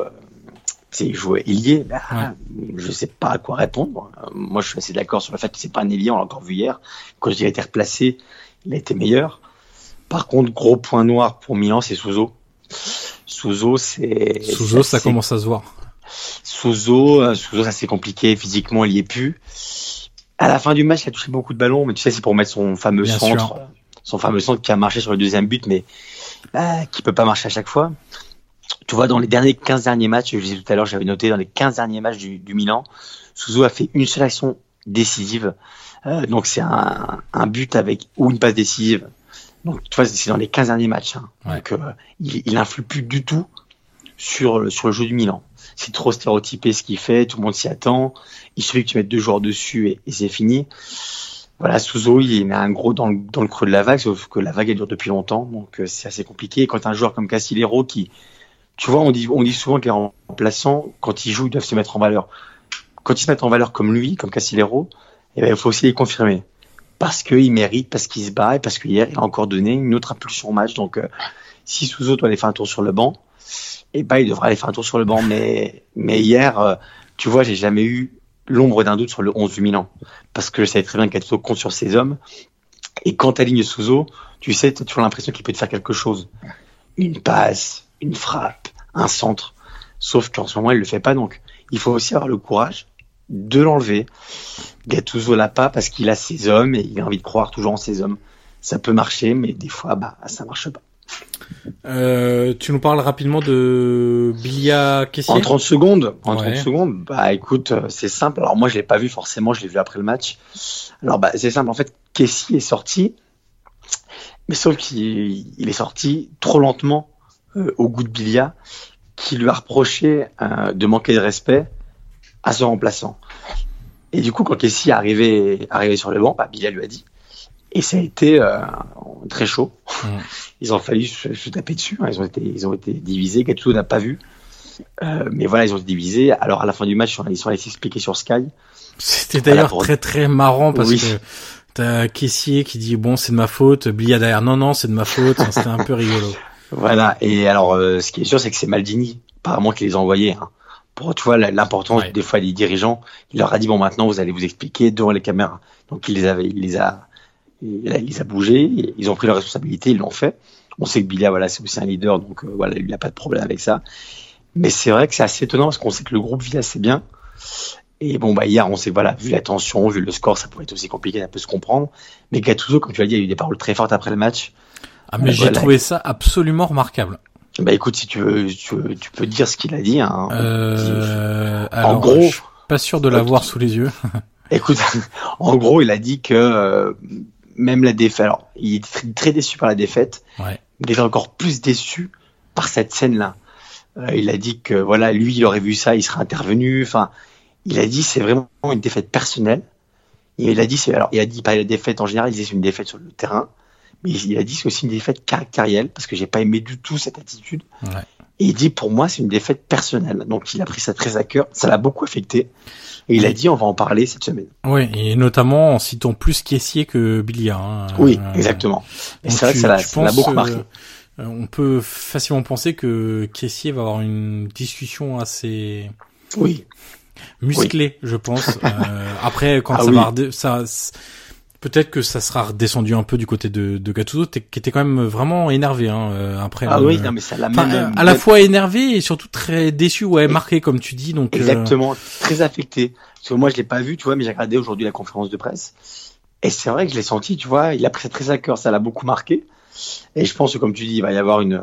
Speaker 7: ailier, je sais pas à quoi répondre. Moi, je suis assez d'accord sur le fait que c'est pas un ailier, on l'a encore vu hier. Quand il a été replacé, il a été meilleur. Par contre, gros point noir pour Milan, c'est Souzo. Souzo,
Speaker 1: ça commence à se voir.
Speaker 7: Souzo, ça c'est compliqué. Physiquement, il y est plus. À la fin du match, il a touché beaucoup de ballons, mais tu sais, c'est pour mettre son fameux centre. Son fameux centre qui a marché sur le 2e but, mais qui peut pas marcher à chaque fois. Tu vois, dans les 15 derniers matchs, je disais tout à l'heure, j'avais noté, dans les 15 derniers matchs du Milan, Souzo a fait une seule action décisive. Donc c'est un but ou une passe décisive Donc, tu vois, c'est dans les 15 derniers matchs. Hein.
Speaker 1: Ouais.
Speaker 7: Donc, il influe plus du tout sur le jeu du Milan. C'est trop stéréotypé ce qu'il fait, tout le monde s'y attend. Il suffit que tu mettes 2 joueurs dessus et c'est fini. Voilà, Suso, il met un gros dans le creux de la vague, sauf que la vague, elle dure depuis longtemps, donc c'est assez compliqué. Et quand un joueur comme Castillejo qui, tu vois, on dit souvent que les remplaçants, quand ils jouent, ils doivent se mettre en valeur. Quand ils se mettent en valeur comme lui, comme Castillejo, eh ben, il faut aussi les confirmer. Parce qu'il mérite, parce qu'il se bat, et parce qu'hier, il a encore donné une autre impulsion au match. Donc, si Suso doit aller faire un tour sur le banc, eh ben, il devra aller faire un tour sur le banc. Mais hier, tu vois, j'ai jamais eu l'ombre d'un doute sur le 11 du Milan. Parce que je savais très bien qu'Gattuso compte sur ses hommes. Et quand tu alignes Suso, tu sais, tu as toujours l'impression qu'il peut te faire quelque chose. Une passe, une frappe, un centre. Sauf qu'en ce moment, il le fait pas. Donc, il faut aussi avoir le courage de l'enlever. Gattuso l'a pas parce qu'il a ses hommes et il a envie de croire toujours en ses hommes. Ça peut marcher, mais des fois, ça marche pas.
Speaker 1: Tu nous parles rapidement de Bilia Kessié.
Speaker 7: En 30 secondes. Bah, écoute, c'est simple. Alors, moi, je l'ai pas vu forcément. Je l'ai vu après le match. Alors, c'est simple. En fait, Kessié est sorti. Mais sauf qu'il est sorti trop lentement, au goût de Bilia, qui lui a reproché, de manquer de respect à son remplaçant. Et du coup, quand Kessié est arrivé sur le banc, Bilia lui a dit. Et ça a été très chaud. Ils ont fallu se taper dessus. Hein. Ils ont été divisés. Gattuso n'a pas vu. Mais voilà, ils ont été divisés. Alors, à la fin du match, ils sont allés s'expliquer sur Sky.
Speaker 1: C'était d'ailleurs très, très marrant parce que t'as Kessié qui dit, bon, c'est de ma faute. Bilia derrière, non, c'est de ma faute. C'était un peu rigolo.
Speaker 7: Voilà. Et alors, ce qui est sûr, c'est que c'est Maldini, apparemment, qui les a envoyés. Hein. Pour, tu vois, l'importance des fois des dirigeants. Il leur a dit, bon, maintenant, vous allez vous expliquer devant les caméras. Donc, il les a bougés, ils ont pris leur responsabilité, ils l'ont fait. On sait que Bilia, voilà, c'est aussi un leader, donc voilà, il n'a pas de problème avec ça. Mais c'est vrai que c'est assez étonnant parce qu'on sait que le groupe vit assez bien. Et bon, hier, on sait que voilà, vu la tension, vu le score, ça pourrait être aussi compliqué, ça peut se comprendre. Mais Gattuso, comme tu l'as dit, il y a eu des paroles très fortes après le match.
Speaker 1: Ah, mais j'ai trouvé ça absolument remarquable.
Speaker 7: Bah écoute, si tu peux dire ce qu'il a dit. Hein.
Speaker 1: Alors,
Speaker 7: en gros,
Speaker 1: je suis pas sûr de l'avoir sous les yeux.
Speaker 7: Écoute, en gros, il a dit que même la défaite, alors il est très déçu par la défaite, mais il est encore plus déçu par cette scène-là. Il a dit que voilà, lui, il aurait vu ça, il serait intervenu. Enfin, il a dit c'est vraiment une défaite personnelle. Et il a dit pas la défaite en général, il disait c'est une défaite sur le terrain, mais il a dit c'est aussi une défaite caractérielle parce que j'ai pas aimé du tout cette attitude. Et il dit pour moi c'est une défaite personnelle. Donc il a pris ça très à cœur, ça l'a beaucoup affecté. Et il a dit on va en parler cette semaine.
Speaker 1: Oui, et notamment en citant plus Kessié que Bilia. Hein.
Speaker 7: Oui, exactement. Et c'est vrai que ça l'a beaucoup marqué.
Speaker 1: On peut facilement penser que Kessié va avoir une discussion assez musclée, je pense. Après, quand peut-être que ça sera redescendu un peu du côté de Gattuso, qui était quand même vraiment énervé. Après.
Speaker 7: Non, mais ça l'a même.
Speaker 1: À la fois énervé et surtout très déçu, marqué comme tu dis. Donc
Speaker 7: exactement, très affecté. Parce que moi je l'ai pas vu, tu vois, mais j'ai regardé aujourd'hui la conférence de presse. Et c'est vrai que je l'ai senti, tu vois, il a pris ça très à cœur, ça l'a beaucoup marqué. Et je pense que comme tu dis, il va y avoir une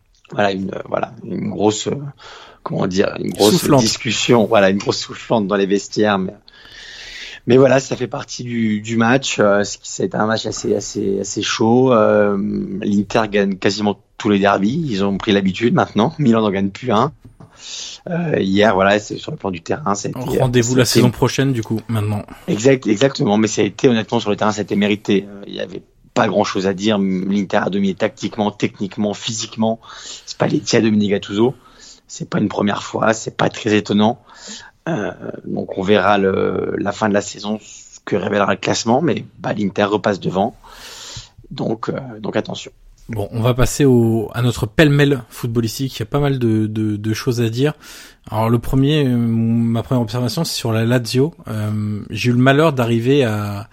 Speaker 7: grosse, une grosse
Speaker 1: soufflante.
Speaker 7: Discussion, une grosse soufflante dans les vestiaires. Mais voilà, ça fait partie du match. Ça a été un match assez chaud. L'Inter gagne quasiment tous les derbys. Ils ont pris l'habitude maintenant. Milan n'en gagne plus un. Hier, voilà, c'est sur le plan du terrain.
Speaker 1: Rendez-vous la saison prochaine, du coup, maintenant.
Speaker 7: Exactement. Mais ça a été, honnêtement, sur le terrain, ça a été mérité. Il y avait pas grand chose à dire. L'Inter a dominé tactiquement, techniquement, physiquement. C'est pas l'Etihad à dominer Gattuso. C'est pas une première fois. C'est pas très étonnant. Donc on verra la fin de la saison ce que révélera le classement, mais l'Inter repasse devant, donc attention.
Speaker 1: Bon, on va passer à notre pêle-mêle footballistique. Il y a pas mal de choses à dire. Alors ma première observation, c'est sur la Lazio. J'ai eu le malheur d'arriver à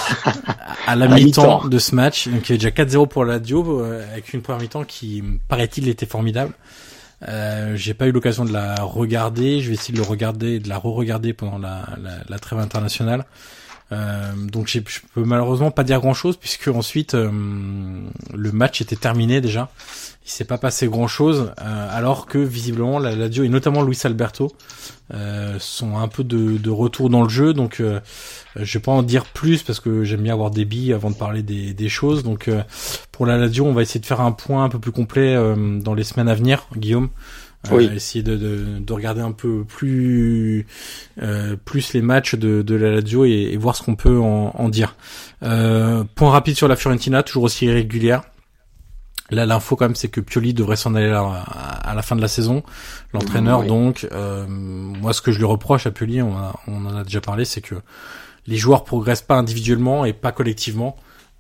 Speaker 1: la mi-temps de ce match. Donc il y avait déjà 4-0 pour la Lazio, avec une première mi-temps qui, paraît-il, était formidable. J'ai pas eu l'occasion de la regarder. Je vais essayer de la re-regarder pendant la trêve internationale. Donc je peux malheureusement pas dire grand chose puisque ensuite le match était terminé déjà. Il s'est pas passé grand-chose, alors que visiblement la Lazio et notamment Luis Alberto sont un peu de retour dans le jeu. Donc je vais pas en dire plus parce que j'aime bien avoir des billes avant de parler des choses. Donc pour la Lazio, on va essayer de faire un point un peu plus complet dans les semaines à venir, Guillaume.
Speaker 7: Oui.
Speaker 1: Essayer de regarder un peu plus les matchs de la Lazio et voir ce qu'on peut en dire. Point rapide sur la Fiorentina, toujours aussi irrégulière. Là, l'info quand même, c'est que Pioli devrait s'en aller à la fin de la saison. L'entraîneur,
Speaker 7: oui.
Speaker 1: donc, moi, ce que je lui reproche à Pioli, on en a déjà parlé, c'est que les joueurs progressent pas individuellement et pas collectivement.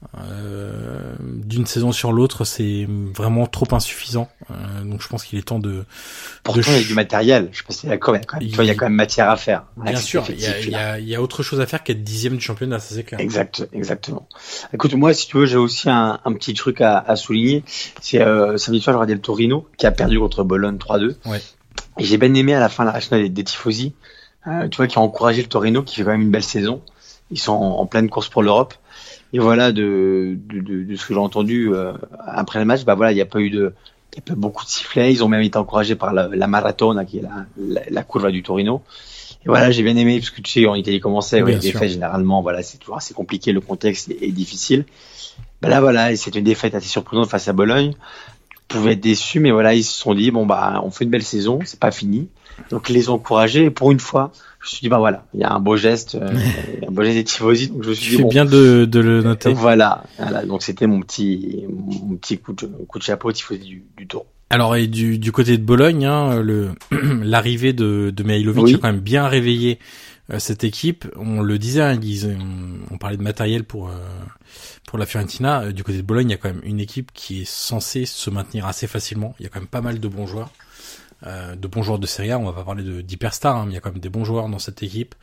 Speaker 1: D'une saison sur l'autre, c'est vraiment trop insuffisant. Donc je pense qu'il est temps de.
Speaker 7: Pourtant, il y a du matériel. Je sais pas si c'est d'accord. Il y a quand même matière à faire.
Speaker 1: Bien sûr, il y a autre chose à faire qu'être 10e du championnat, ça c'est clair.
Speaker 7: Exactement. Écoute, moi, si tu veux, j'ai aussi un petit truc à souligner. C'est samedi soir, je regardais le Torino qui a perdu contre Bologne 3-2.
Speaker 1: Ouais.
Speaker 7: Et j'ai bien aimé à la fin la réaction des tifosi. Tu vois, qui a encouragé le Torino, qui fait quand même une belle saison. Ils sont en pleine course pour l'Europe. Et voilà, de ce que j'ai entendu après le match, bah voilà, il y a pas beaucoup de sifflets. Ils ont même été encouragés par la Maratona, qui est la courbe du Torino. Et voilà, j'ai bien aimé parce que tu sais, en Italie commençait, les défaites généralement, voilà, c'est toujours assez compliqué, le contexte est difficile. Bah là, voilà, c'est une défaite assez surprenante face à Bologne. Ils pouvaient être déçus, mais voilà, ils se sont dit bon bah, on fait une belle saison, c'est pas fini. Donc ils les ont encouragés. Et pour une fois, je me suis dit bah voilà, il y a un beau geste des tifosi. Donc je me suis dit
Speaker 1: bon, bien de le noter.
Speaker 7: Voilà. Donc c'était mon petit coup de chapeau tifosi du Tour.
Speaker 1: Alors et du côté de Bologne, hein, l'arrivée de Mihajlovic a quand même bien réveillé cette équipe. On le disait, hein, on parlait de matériel pour la Fiorentina. Du côté de Bologne, il y a quand même une équipe qui est censée se maintenir assez facilement. Il y a quand même pas mal de bons joueurs. De bons joueurs de Serie A, on va pas parler d'hyperstar, hein, mais il y a quand même des bons joueurs dans cette équipe.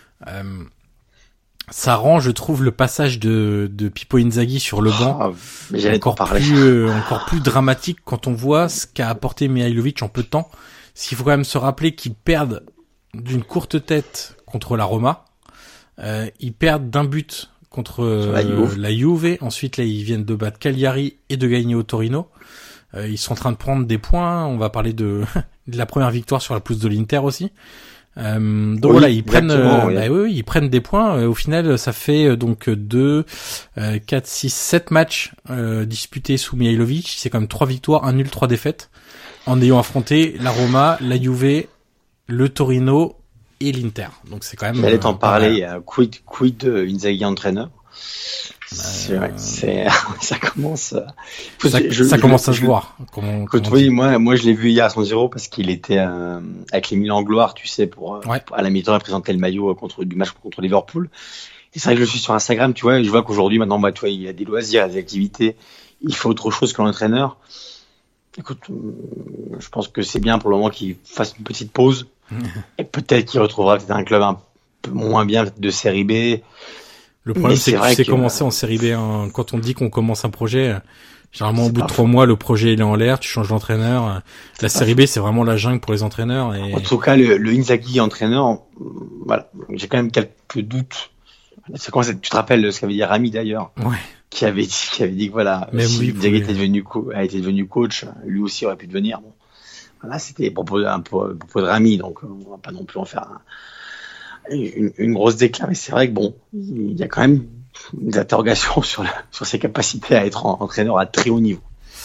Speaker 1: Ça rend, je trouve, le passage de Pippo Inzaghi sur le banc encore plus dramatique quand on voit ce qu'a apporté Mihajlovic en peu de temps. Parce qu'il faut quand même se rappeler qu'ils perdent d'une courte tête contre la Roma, ils perdent d'un but contre la Juve. Ensuite, là, ils viennent de battre Cagliari et de gagner au Torino. Ils sont en train de prendre des points. On va parler de la première victoire sur la pelouse de l'Inter aussi. Donc voilà, ils prennent ils prennent des points. Au final, ça fait donc 4, 6, 7 matchs disputés sous Mihajlovic. C'est quand même 3 victoires, 1 nul, 3 défaites en ayant affronté la Roma, la Juve, le Torino et l'Inter. Donc c'est quand même.
Speaker 7: J'allais t'en parler. Quid de Inzaghi entraîneur. Ça commence.
Speaker 1: Ça commence à se voir.
Speaker 7: Oui, moi je l'ai vu hier à San Siro parce qu'il était avec les Milan Gloire, tu sais, pour à la mi-temps présenter le maillot du match contre Liverpool. Et c'est vrai que je suis sur Instagram, tu vois, et je vois qu'aujourd'hui maintenant, bah, tu vois, il y a des loisirs, des activités. Il fait autre chose que l'entraîneur. Écoute, je pense que c'est bien pour le moment qu'il fasse une petite pause et peut-être qu'il retrouvera peut-être un club un peu moins bien de série B.
Speaker 1: Le problème, c'est que tu sais commencer en série B. Hein. Quand on dit qu'on commence un projet, généralement au bout de 3 mois, le projet il est en l'air, tu changes d'entraîneur. La série B, c'est vraiment la jungle pour les entraîneurs. Et...
Speaker 7: En tout cas, le Inzaghi entraîneur, voilà, j'ai quand même quelques doutes. C'est quand tu te rappelles ce qu'avait dit Rami d'ailleurs, qui avait dit que voilà, si Inzaghi était devenu coach, lui aussi aurait pu devenir. Bon, voilà, c'était propos de Rami, donc on va pas non plus en faire une grosse déclaration, mais c'est vrai que bon, il y a quand même des interrogations sur ses capacités à être entraîneur à très haut niveau.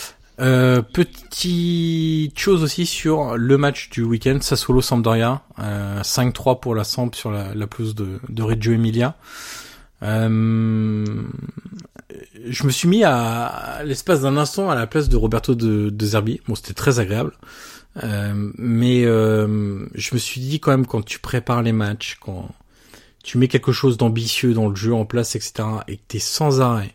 Speaker 1: Petite chose aussi sur le match du week-end, Sassuolo-Sampdoria, 5-3 pour la Samp sur la pelouse de Reggio Emilia. Je me suis mis à l'espace d'un instant à la place de Roberto de Zerbi. Bon, c'était très agréable. Mais je me suis dit quand même, quand tu prépares les matchs, quand tu mets quelque chose d'ambitieux dans le jeu en place, etc., et que t'es sans arrêt,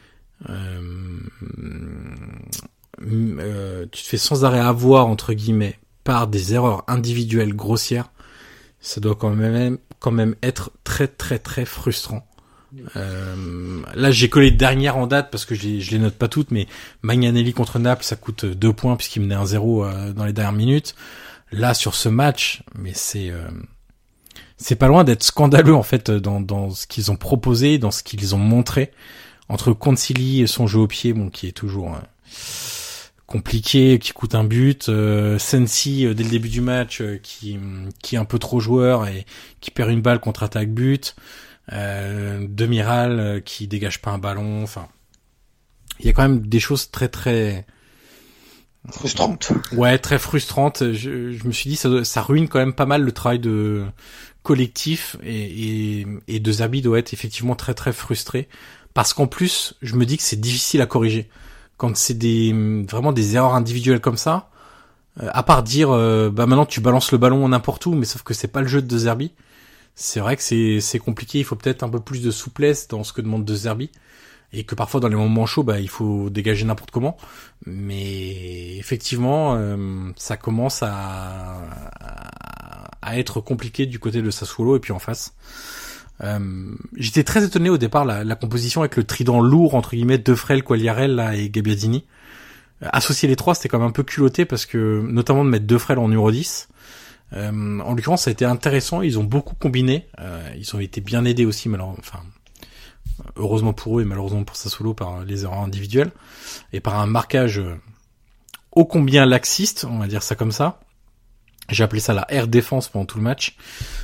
Speaker 1: tu te fais sans arrêt avoir, entre guillemets, par des erreurs individuelles grossières, ça doit quand même être très très très frustrant. Là j'ai collé dernière en date parce que je les note pas toutes, mais Magnanelli contre Naples, ça coûte 2 points puisqu'il menait 1-0 dans les dernières minutes. Là sur ce match, mais c'est pas loin d'être scandaleux en fait dans ce qu'ils ont proposé, dans ce qu'ils ont montré. entre Concili et son jeu au pied, bon, qui est toujours compliqué, qui coûte un but, Sensi dès le début du match qui est un peu trop joueur et qui perd une balle contre-attaque but, Demiral qui dégage pas un ballon, enfin il y a quand même des choses très très
Speaker 7: frustrantes.
Speaker 1: Ouais, très frustrantes. Je me suis dit ça ruine quand même pas mal le travail de collectif et De Zerbi doit être effectivement très très frustré parce qu'en plus je me dis que c'est difficile à corriger quand c'est vraiment des erreurs individuelles comme ça, à part dire maintenant tu balances le ballon n'importe où, mais sauf que c'est pas le jeu de De Zerbi. C'est vrai que c'est compliqué, il faut peut-être un peu plus de souplesse dans ce que demande De Zerbi et que parfois dans les moments chauds il faut dégager n'importe comment, mais effectivement ça commence à être compliqué du côté de Sassuolo et puis en face. J'étais très étonné au départ la composition avec le trident lourd entre guillemets Defrel, Quagliarella et Gabbiadini. Associer les trois c'était quand même un peu culotté parce que notamment de mettre Defrel en numéro 10. En l'occurrence ça a été intéressant, ils ont beaucoup combiné, ils ont été bien aidés aussi heureusement pour eux et malheureusement pour Sassuolo par les erreurs individuelles et par un marquage ô combien laxiste, on va dire ça comme ça. J'ai appelé ça la air défense pendant tout le match.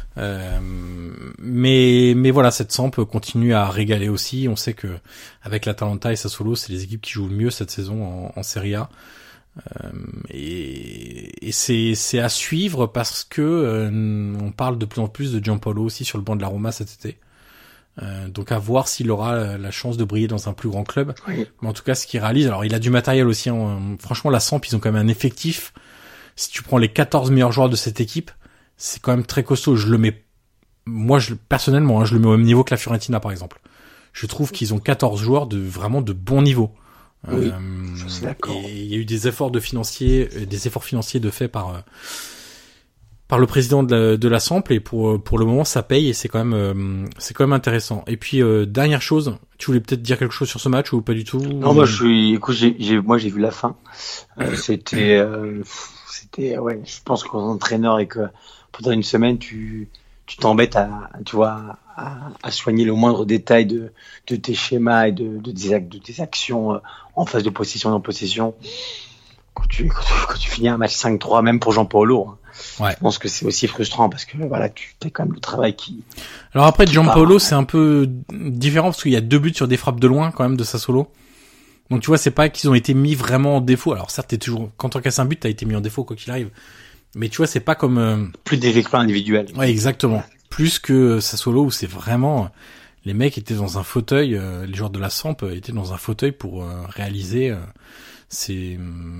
Speaker 1: Mais voilà, cette Samp continue à régaler aussi. On sait que avec l'Atalanta et Sassuolo, c'est les équipes qui jouent le mieux cette saison en Serie A. Et c'est à suivre parce que on parle de plus en plus de Giampaolo aussi sur le banc de la Roma cet été. Donc à voir s'il aura la chance de briller dans un plus grand club. Oui. Mais en tout cas, ce qu'il réalise, alors il a du matériel aussi. Franchement, la Samp, ils ont quand même un effectif. Si tu prends les 14 meilleurs joueurs de cette équipe, c'est quand même très costaud. Personnellement, je le mets au même niveau que la Fiorentina, par exemple. Je trouve qu'ils ont 14 joueurs de bon niveau.
Speaker 7: Oui, je suis d'accord.
Speaker 1: Et il y a eu des efforts financiers de fait par le président de la Samp, et pour le moment, ça paye et c'est quand même intéressant. Et puis, dernière chose, tu voulais peut-être dire quelque chose sur ce match ou pas du tout?
Speaker 7: Non, moi, j'ai vu la fin. C'était, je pense qu'en entraîneur et que pendant une semaine, tu t'embêtes à soigner le moindre détail de tes schémas et de tes actions en phase de possession et en possession. Quand tu finis un match 5-3, même pour Giampaolo, ouais. Je pense que c'est aussi frustrant parce que voilà, tu as quand même le travail qui.
Speaker 1: Alors après, Giampaolo, c'est un peu différent parce qu'il y a 2 buts sur des frappes de loin quand même de Sassuolo. Donc tu vois, c'est pas qu'ils ont été mis vraiment en défaut. Alors certes, quand t'encaisses un but, t'as été mis en défaut quoi qu'il arrive. Mais tu vois, c'est pas comme
Speaker 7: plus des exploits individuels.
Speaker 1: Ouais, exactement. Plus que Sassuolo où c'est vraiment les mecs étaient dans un fauteuil, les joueurs de la Samp étaient dans un fauteuil pour réaliser ces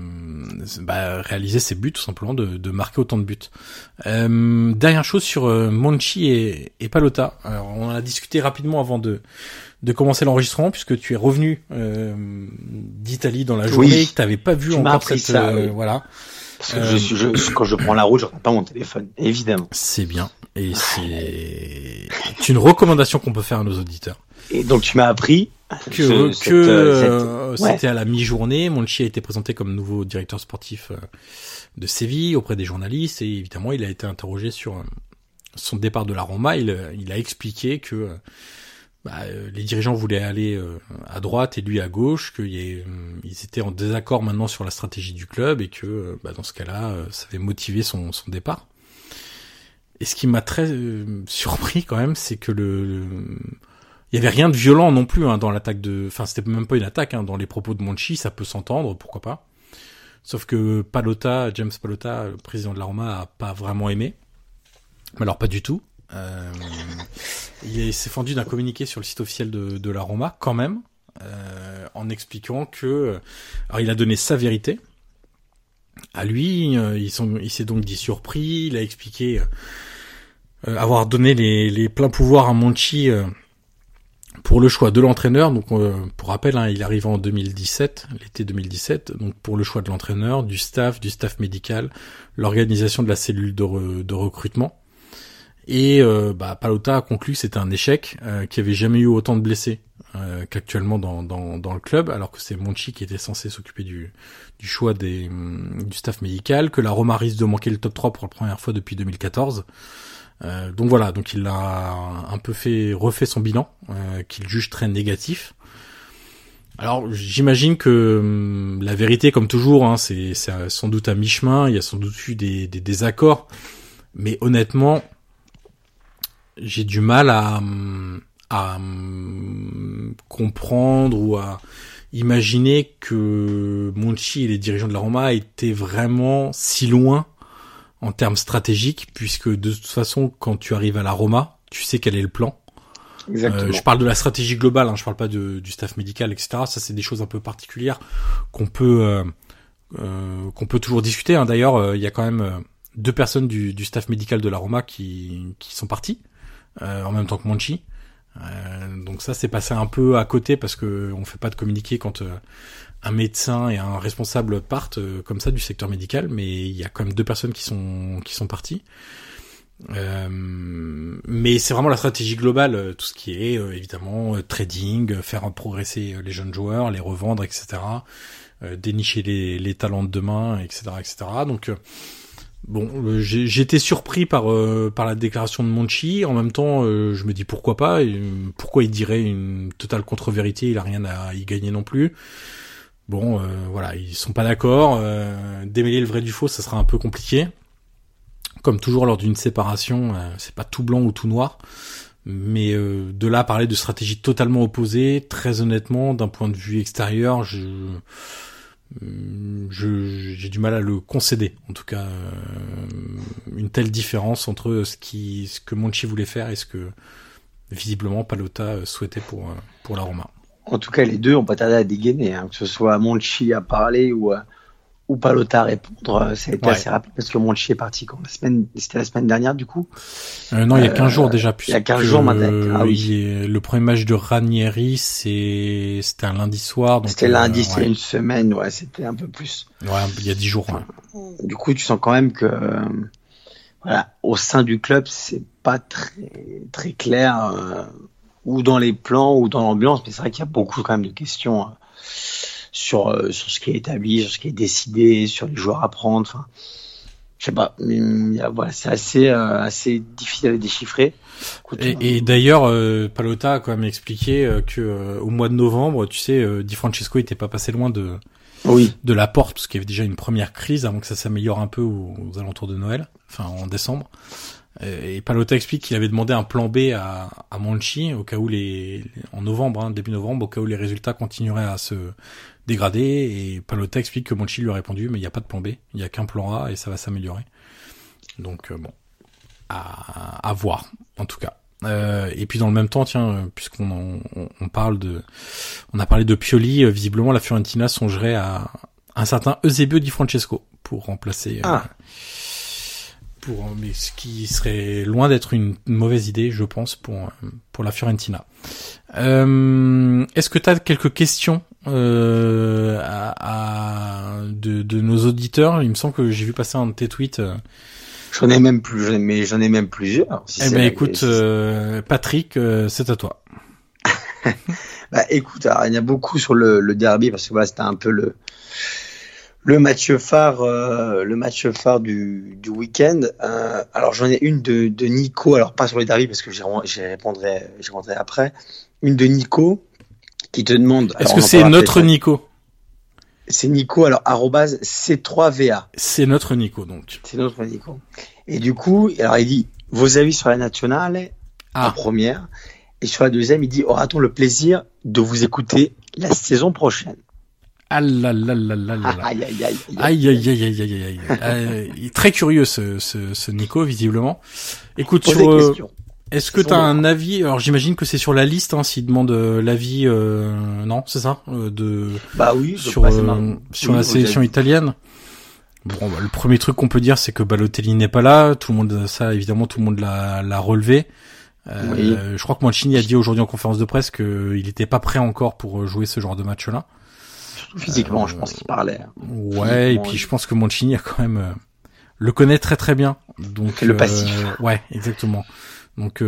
Speaker 1: buts tout simplement, de marquer autant de buts. Dernière chose sur Monchi et Pallotta. Alors on en a discuté rapidement avant de commencer l'enregistrement puisque tu es revenu d'Italie dans la journée, que t'avais pas vu encore cette voilà.
Speaker 7: Parce que quand je prends la route, je regarde pas mon téléphone, évidemment.
Speaker 1: C'est bien. Et c'est une recommandation qu'on peut faire à nos auditeurs.
Speaker 7: Et donc tu m'as appris
Speaker 1: que c'était à la mi-journée. Monchi a été présenté comme nouveau directeur sportif de Séville auprès des journalistes et évidemment il a été interrogé sur son départ de la Roma. Il a expliqué que les dirigeants voulaient aller à droite et lui à gauche, qu'ils étaient en désaccord maintenant sur la stratégie du club et que dans ce cas-là, ça avait motivé son départ. Et ce qui m'a très surpris quand même, c'est que il y avait rien de violent non plus dans l'attaque c'était même pas une attaque dans les propos de Monchi, ça peut s'entendre, pourquoi pas. Sauf que James Pallotta, le président de la Roma, a pas vraiment aimé. Mais alors pas du tout. Il s'est fendu d'un communiqué sur le site officiel de la Roma quand même, en expliquant que alors il a donné sa vérité à lui, il s'est donc dit surpris, il a expliqué avoir donné les pleins pouvoirs à Monchi pour le choix de l'entraîneur. Donc pour rappel, il arrive en 2017, l'été 2017, donc pour le choix de l'entraîneur, du staff médical, l'organisation de la cellule de recrutement. Et Pallotta a conclu que c'était un échec, qu'il n'y avait jamais eu autant de blessés qu'actuellement dans le club, alors que c'est Monchi qui était censé s'occuper du choix du staff médical, que la Roma risque de manquer le top 3 pour la première fois depuis 2014. Donc voilà, donc il a un peu refait son bilan, qu'il juge très négatif. Alors, j'imagine que la vérité, comme toujours, hein, c'est sans doute à mi-chemin. Il y a sans doute eu des désaccords, mais honnêtement, j'ai du mal à comprendre ou à imaginer que Monchi et les dirigeants de la Roma étaient vraiment si loin en termes stratégiques, puisque de toute façon, quand tu arrives à la Roma, tu sais quel est le plan.
Speaker 7: Exactement.
Speaker 1: Je parle de la stratégie globale, hein, je parle pas du staff médical, etc. Ça, c'est des choses un peu particulières qu'on peut toujours discuter. Hein. D'ailleurs, il y a quand même 2 personnes du staff médical de la Roma qui sont parties en même temps que Monchi. Donc ça, c'est passé un peu à côté parce que on fait pas de communiqué quand un médecin et un responsable partent comme ça du secteur médical, mais il y a quand même 2 personnes qui sont parties. Mais c'est vraiment la stratégie globale, tout ce qui est évidemment trading, faire progresser les jeunes joueurs, les revendre, etc. Dénicher les talents de demain, etc., etc. Donc bon, j'ai été surpris par la déclaration de Monchi. En même temps, je me dis pourquoi pas. Pourquoi il dirait une totale contre-vérité? Il a rien à y gagner non plus. Bon, voilà, ils sont pas d'accord. Démêler le vrai du faux, ça sera un peu compliqué. Comme toujours lors d'une séparation, c'est pas tout blanc ou tout noir. Mais de là à parler de stratégie totalement opposée, très honnêtement, d'un point de vue extérieur, j'ai du mal à le concéder. En tout cas, une telle différence entre ce que Monchi voulait faire et ce que visiblement Pallotta souhaitait pour la Roma.
Speaker 7: En tout cas, les deux ont pas tardé à dégainer, hein, que ce soit Monchi à parler ou Pallotta à répondre. Ça a été assez rapide parce que Monchi est parti quand c'était la semaine dernière du coup.
Speaker 1: Non, il y a 15 jours déjà.
Speaker 7: Il y a 15 jours maintenant. Ah oui.
Speaker 1: Le premier match de Ranieri, c'était un lundi soir.
Speaker 7: C'était lundi, c'était une semaine, ouais, c'était un peu plus.
Speaker 1: Ouais, il y a 10 jours. Ouais.
Speaker 7: Du coup, tu sens quand même que, voilà, au sein du club, c'est pas très, très clair, ou dans les plans, ou dans l'ambiance, mais c'est vrai qu'il y a beaucoup quand même de questions, sur ce qui est établi, sur ce qui est décidé, sur les joueurs à prendre. Enfin, je sais pas. Voilà, c'est assez difficile à déchiffrer.
Speaker 1: Et d'ailleurs, Pallotta a quand même expliqué que au mois de novembre, tu sais, Di Francesco était pas passé loin de la porte, parce qu'il y avait déjà une première crise avant que ça s'améliore un peu aux alentours de Noël, enfin en décembre. Et Pallotta explique qu'il avait demandé un plan B à Monchi au cas où en novembre, hein, début novembre, au cas où les résultats continueraient à se dégrader. Et Pallotta explique que Monchi lui a répondu, mais il n'y a pas de plan B, il n'y a qu'un plan A et ça va s'améliorer. Donc bon, à voir en tout cas. Et puis dans le même temps, tiens, puisqu'on a parlé de Pioli, visiblement la Fiorentina songerait à un certain Eusebio Di Francesco pour remplacer. Mais ce qui serait loin d'être une mauvaise idée, je pense, pour la Fiorentina. Est-ce que tu as quelques questions de nos auditeurs? Il me semble que j'ai vu passer un de tes tweets.
Speaker 7: J'en ai même plusieurs.
Speaker 1: Écoute, Patrick, c'est à toi.
Speaker 7: Bah écoute, alors, il y en a beaucoup sur le derby parce que voilà, c'était un peu le match phare du week-end. Alors j'en ai une de Nico, alors pas sur les derby parce que j'y répondrai après. Une de Nico qui te demande.
Speaker 1: Est-ce que c'est notre Nico?
Speaker 7: C'est Nico, alors @C3VA.
Speaker 1: C'est notre Nico donc.
Speaker 7: C'est notre Nico. Et du coup, alors il dit vos avis sur la nationale en première, et sur la deuxième, il dit aura-t-on le plaisir de vous écouter la saison prochaine?
Speaker 1: Ah là là là là là.
Speaker 7: Aïe aïe aïe.
Speaker 1: Aïe aïe aïe aïe aïe aïe. Il est très curieux ce Nico visiblement. Écoute, est-ce que t'as un avis? Alors j'imagine que c'est sur la liste, hein, s'il demande l'avis, non, c'est ça,
Speaker 7: Bah oui,
Speaker 1: sur la sélection italienne. Bon, bah, le premier truc qu'on peut dire, c'est que Balotelli n'est pas là. Tout le monde l'a relevé.
Speaker 7: Oui.
Speaker 1: Je crois que Mancini a dit aujourd'hui en conférence de presse qu'il était pas prêt encore pour jouer ce genre de match-là.
Speaker 7: Surtout physiquement, je pense qu'il parlait.
Speaker 1: Ouais, et puis je pense que Mancini a quand même le connaît très très bien. Donc
Speaker 7: le passif.
Speaker 1: Ouais, exactement. Donc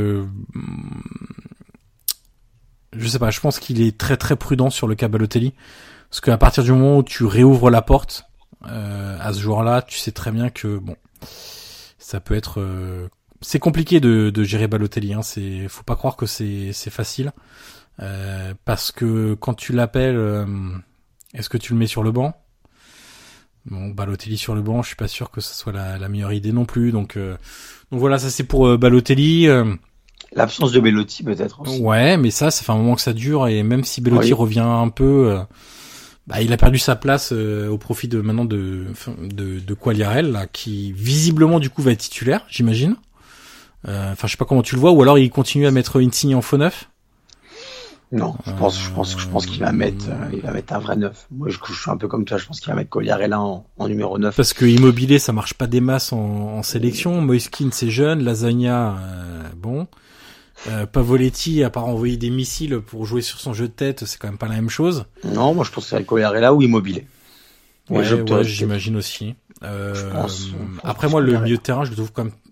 Speaker 1: je sais pas, je pense qu'il est très très prudent sur le cas Balotelli, parce qu'à partir du moment où tu réouvres la porte à ce joueur-là, tu sais très bien que bon, ça peut être c'est compliqué de gérer Balotelli, hein. Faut pas croire que c'est facile. Parce que quand tu l'appelles, est-ce que tu le mets sur le banc? Bon, Balotelli sur le banc, je suis pas sûr que ce soit la meilleure idée non plus. Donc voilà, ça c'est pour Balotelli.
Speaker 7: L'absence de Belotti peut-être aussi.
Speaker 1: Ouais, mais ça fait un moment que ça dure, et même si Belotti revient un peu, il a perdu sa place au profit de maintenant de Quagliarella, là, qui visiblement du coup va être titulaire, j'imagine. Je sais pas comment tu le vois, ou alors il continue à mettre Insigne en faux neuf.
Speaker 7: Non, je pense qu'il va mettre un vrai neuf. Moi, je suis un peu comme toi. Je pense qu'il va mettre Quagliarella en numéro 9.
Speaker 1: Parce que Immobilier, ça marche pas des masses en sélection. Moiskin, c'est jeune. Lasagna, bon. Pavoletti, à part envoyer des missiles pour jouer sur son jeu de tête, c'est quand même pas la même chose.
Speaker 7: Non, moi, je pense que c'est Quagliarella ou Immobilier.
Speaker 1: Ouais, j'imagine aussi.
Speaker 7: Je pense.
Speaker 1: Après, moi, le milieu de terrain, je le trouve quand même,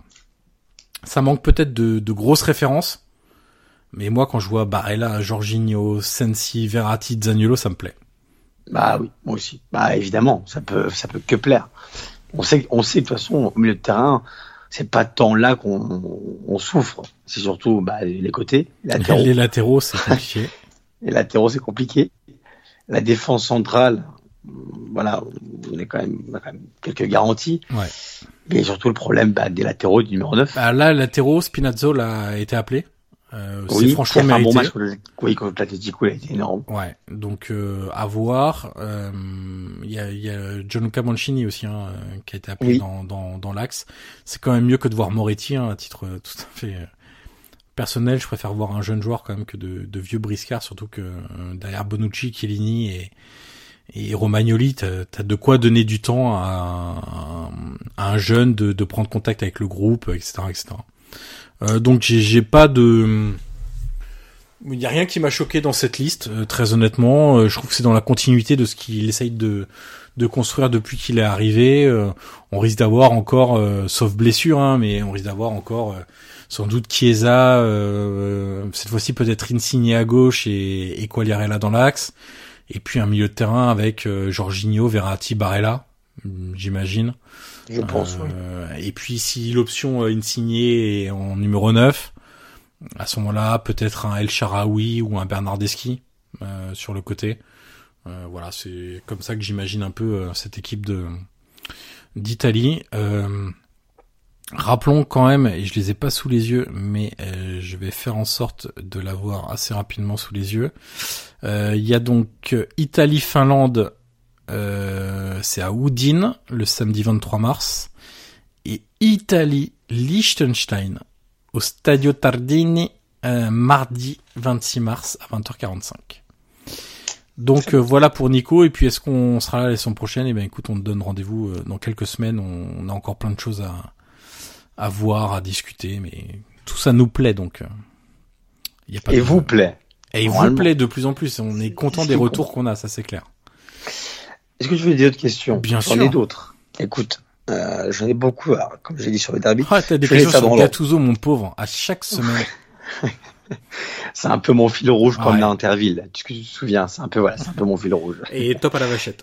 Speaker 1: ça manque peut-être de grosses références. Mais moi, quand je vois Barella, Jorginho, Sensi, Verratti, Zaniolo, ça me plaît.
Speaker 7: Bah oui, moi aussi. Bah évidemment, ça peut que plaire. On sait de toute façon, au milieu de terrain, c'est pas tant là qu'on souffre. C'est surtout les côtés, les latéraux.
Speaker 1: Les latéraux, c'est compliqué.
Speaker 7: Les latéraux, c'est compliqué. La défense centrale, voilà, on a quand même quelques garanties. Ouais. Mais surtout le problème des latéraux du numéro 9.
Speaker 1: Là, latéraux, Spinazzola a été appelé. C'est franchement
Speaker 7: mérité. Un bon match contre l'Atlético, il a été énorme.
Speaker 1: Ouais, donc à voir. Il y a Gianluca Mancini aussi qui a été appelé dans l'axe. C'est quand même mieux que de voir Moretti, à titre tout à fait personnel. Je préfère voir un jeune joueur quand même que de vieux briscards, surtout que derrière Bonucci, Chiellini et Romagnoli, t'as de quoi donner du temps à un jeune de prendre contact avec le groupe, etc., etc. Donc j'ai pas de, il y a rien qui m'a choqué dans cette liste, très honnêtement. Je trouve que c'est dans la continuité de ce qu'il essaye de construire depuis qu'il est arrivé. On risque d'avoir encore, sauf blessure, mais on risque d'avoir encore sans doute Chiesa, cette fois-ci peut-être Insigne à gauche et Quagliarella dans l'axe, et puis un milieu de terrain avec Jorginho, Verratti, Barella, j'imagine.
Speaker 7: Je pense, oui.
Speaker 1: Et puis si l'option Insigne est en numéro 9, à ce moment-là, peut-être un El Shaarawy ou un Bernardeschi sur le côté. Voilà, c'est comme ça que j'imagine un peu cette équipe d'Italie. Rappelons quand même, et je les ai pas sous les yeux, mais je vais faire en sorte de l'avoir assez rapidement sous les yeux. Il y a donc Italie-Finlande, c'est à Udine le samedi 23 mars, et Italie-Liechtenstein au Stadio Tardini mardi 26 mars à 20h45. Donc voilà pour Nico. Et puis est-ce qu'on sera là la semaine prochaine? Eh ben écoute, on te donne rendez-vous dans quelques semaines. On a encore plein de choses à voir, à discuter, mais tout ça nous plaît, donc y a pas
Speaker 7: et vous plaît.
Speaker 1: Et il vous plaît de plus en plus. On est content des retours qu'on a, ça c'est clair.
Speaker 7: Est-ce que tu veux des autres questions?
Speaker 1: Bien sûr.
Speaker 7: J'en ai d'autres. Écoute, j'en ai beaucoup. Alors, comme j'ai dit sur le derby.
Speaker 1: Ah, t'as des questions sur Gattuso, mon pauvre, à chaque semaine.
Speaker 7: C'est un peu mon fil rouge comme l'Interville. Est-ce que tu te souviens? C'est un peu mon fil rouge.
Speaker 1: Et top à la vachette.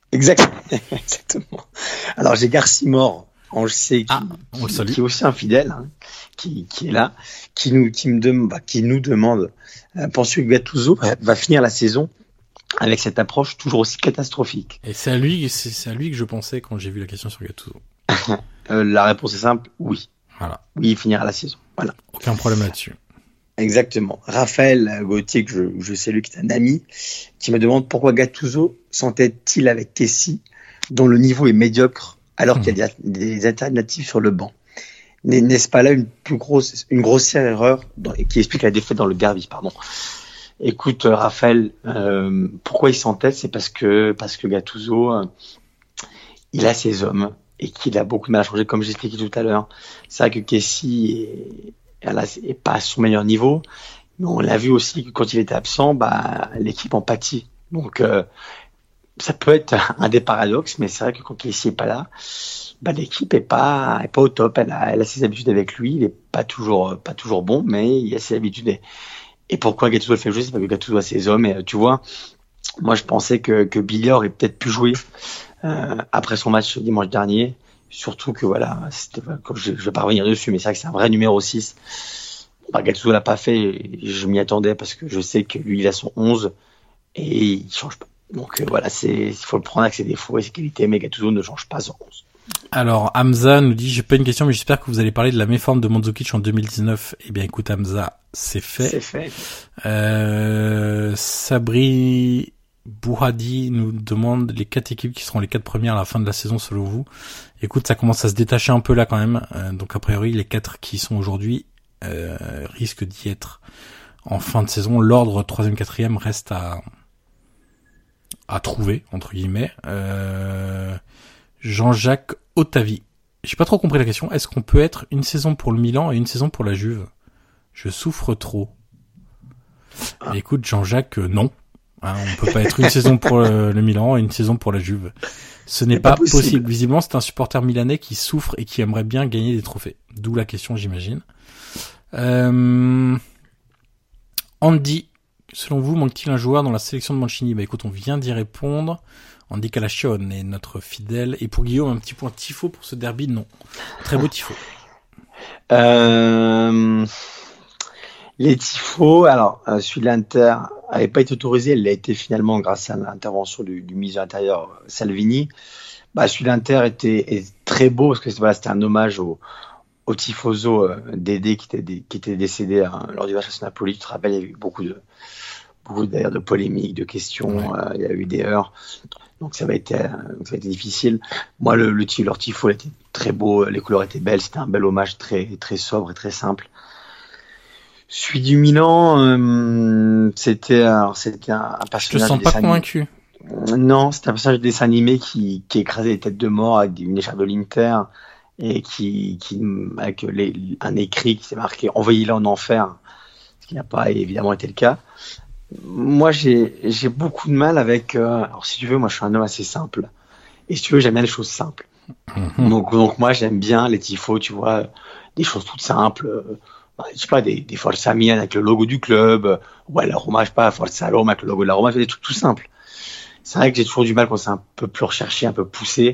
Speaker 7: Exactement. Alors j'ai Garcimore, on le sait, qui est aussi un fidèle, qui est là, qui nous demande, penses-tu que Gattuso va finir la saison avec cette approche toujours aussi catastrophique?
Speaker 1: Et c'est à lui que je pensais quand j'ai vu la question sur Gattuso.
Speaker 7: La réponse est simple, oui.
Speaker 1: Voilà.
Speaker 7: Oui, il finira la saison. Voilà.
Speaker 1: Aucun problème là-dessus.
Speaker 7: Exactement. Raphaël Gauthier, que je salue, qui est un ami, qui me demande pourquoi Gattuso s'entête-t-il avec Kessie, dont le niveau est médiocre, alors qu'il y a des alternatives sur le banc. N'est-ce pas là une grossière erreur qui explique la défaite dans le derby, pardon. Écoute, Raphaël, pourquoi il s'entête? C'est parce que Gattuso, il a ses hommes et qu'il a beaucoup de mal à changer, comme j'expliquais tout à l'heure. C'est vrai que Kessie est pas à son meilleur niveau, mais on l'a vu aussi que quand il était absent, l'équipe en pâtit. Donc ça peut être un des paradoxes, mais c'est vrai que quand Kessie est pas là, l'équipe est pas au top. Elle a ses habitudes avec lui, il est pas toujours bon, mais il a ses habitudes. Et pourquoi Gattuso le fait jouer? C'est parce que Gattuso a ses hommes. Et tu vois, moi je pensais que Billy aurait peut-être pu jouer après son match dimanche dernier. Surtout que voilà, c'était, comme je vais pas revenir dessus, mais c'est vrai que c'est un vrai numéro 6. Gattuso l'a pas fait, je m'y attendais parce que je sais que lui il a son 11 et il change pas. Donc voilà, il faut le prendre avec ses défauts et ses qualités, mais Gattuso ne change pas son 11.
Speaker 1: Alors Hamza nous dit, j'ai pas une question mais j'espère que vous allez parler de la méforme de Mandzukic en 2019. Eh bien écoute Hamza, c'est fait.
Speaker 7: C'est fait.
Speaker 1: Sabri Bouhadi nous demande les 4 équipes qui seront les 4 premières à la fin de la saison selon vous. Écoute, ça commence à se détacher un peu là quand même. Donc a priori les 4 qui sont aujourd'hui risquent d'y être en fin de saison. L'ordre 3e, 4e reste à trouver entre guillemets. Jean-Jacques Otavi. J'ai pas trop compris la question. Est-ce qu'on peut être une saison pour le Milan et une saison pour la Juve? Je souffre trop. Et écoute, Jean-Jacques, non. Hein, on peut pas être une saison pour le Milan et une saison pour la Juve. Ce n'est pas possible. Visiblement, c'est un supporter milanais qui souffre et qui aimerait bien gagner des trophées. D'où la question, j'imagine. Andy, selon vous, manque-t-il un joueur dans la sélection de Mancini? Bah écoute, on vient d'y répondre. Andy Calachione est notre fidèle. Et pour Guillaume, un petit point tifo pour ce derby, non. Très beau tifo.
Speaker 7: Les tifos, alors celui de l'Inter avait pas été autorisé, elle l'a été finalement grâce à l'intervention du ministre de l'Intérieur Salvini. Celui de l'Inter est très beau parce que c'était un hommage au tifoso Dédé qui était décédé lors du match à Napoli. Tu te rappelles, il y a eu beaucoup d'ailleurs de polémiques, de questions, ouais. Il y a eu des heurts. Donc ça va être difficile. Moi, leur tifo était très beau, les couleurs étaient belles, c'était un bel hommage très, très sobre et très simple. Celui du Milan, c'était un personnage.
Speaker 1: Je te sens pas convaincu.
Speaker 7: Non, c'était un personnage de dessin animé qui écrasait les têtes de mort avec une écharpe de l'Inter et avec un écrit qui s'est marqué « Envoyez-le en enfer », ce qui n'a pas évidemment été le cas. Moi, j'ai beaucoup de mal avec... alors, si tu veux, moi, je suis un homme assez simple. Et si tu veux, j'aime bien les choses simples. Mm-hmm. Donc, moi, j'aime bien les tifos, tu vois, des choses toutes simples. Je sais pas, des Forza Milan avec le logo du club. Ouais, la Roma, je sais pas, Forza Roma avec le logo de la Roma. Des trucs tout simples. C'est vrai que j'ai toujours du mal quand c'est un peu plus recherché, un peu poussé.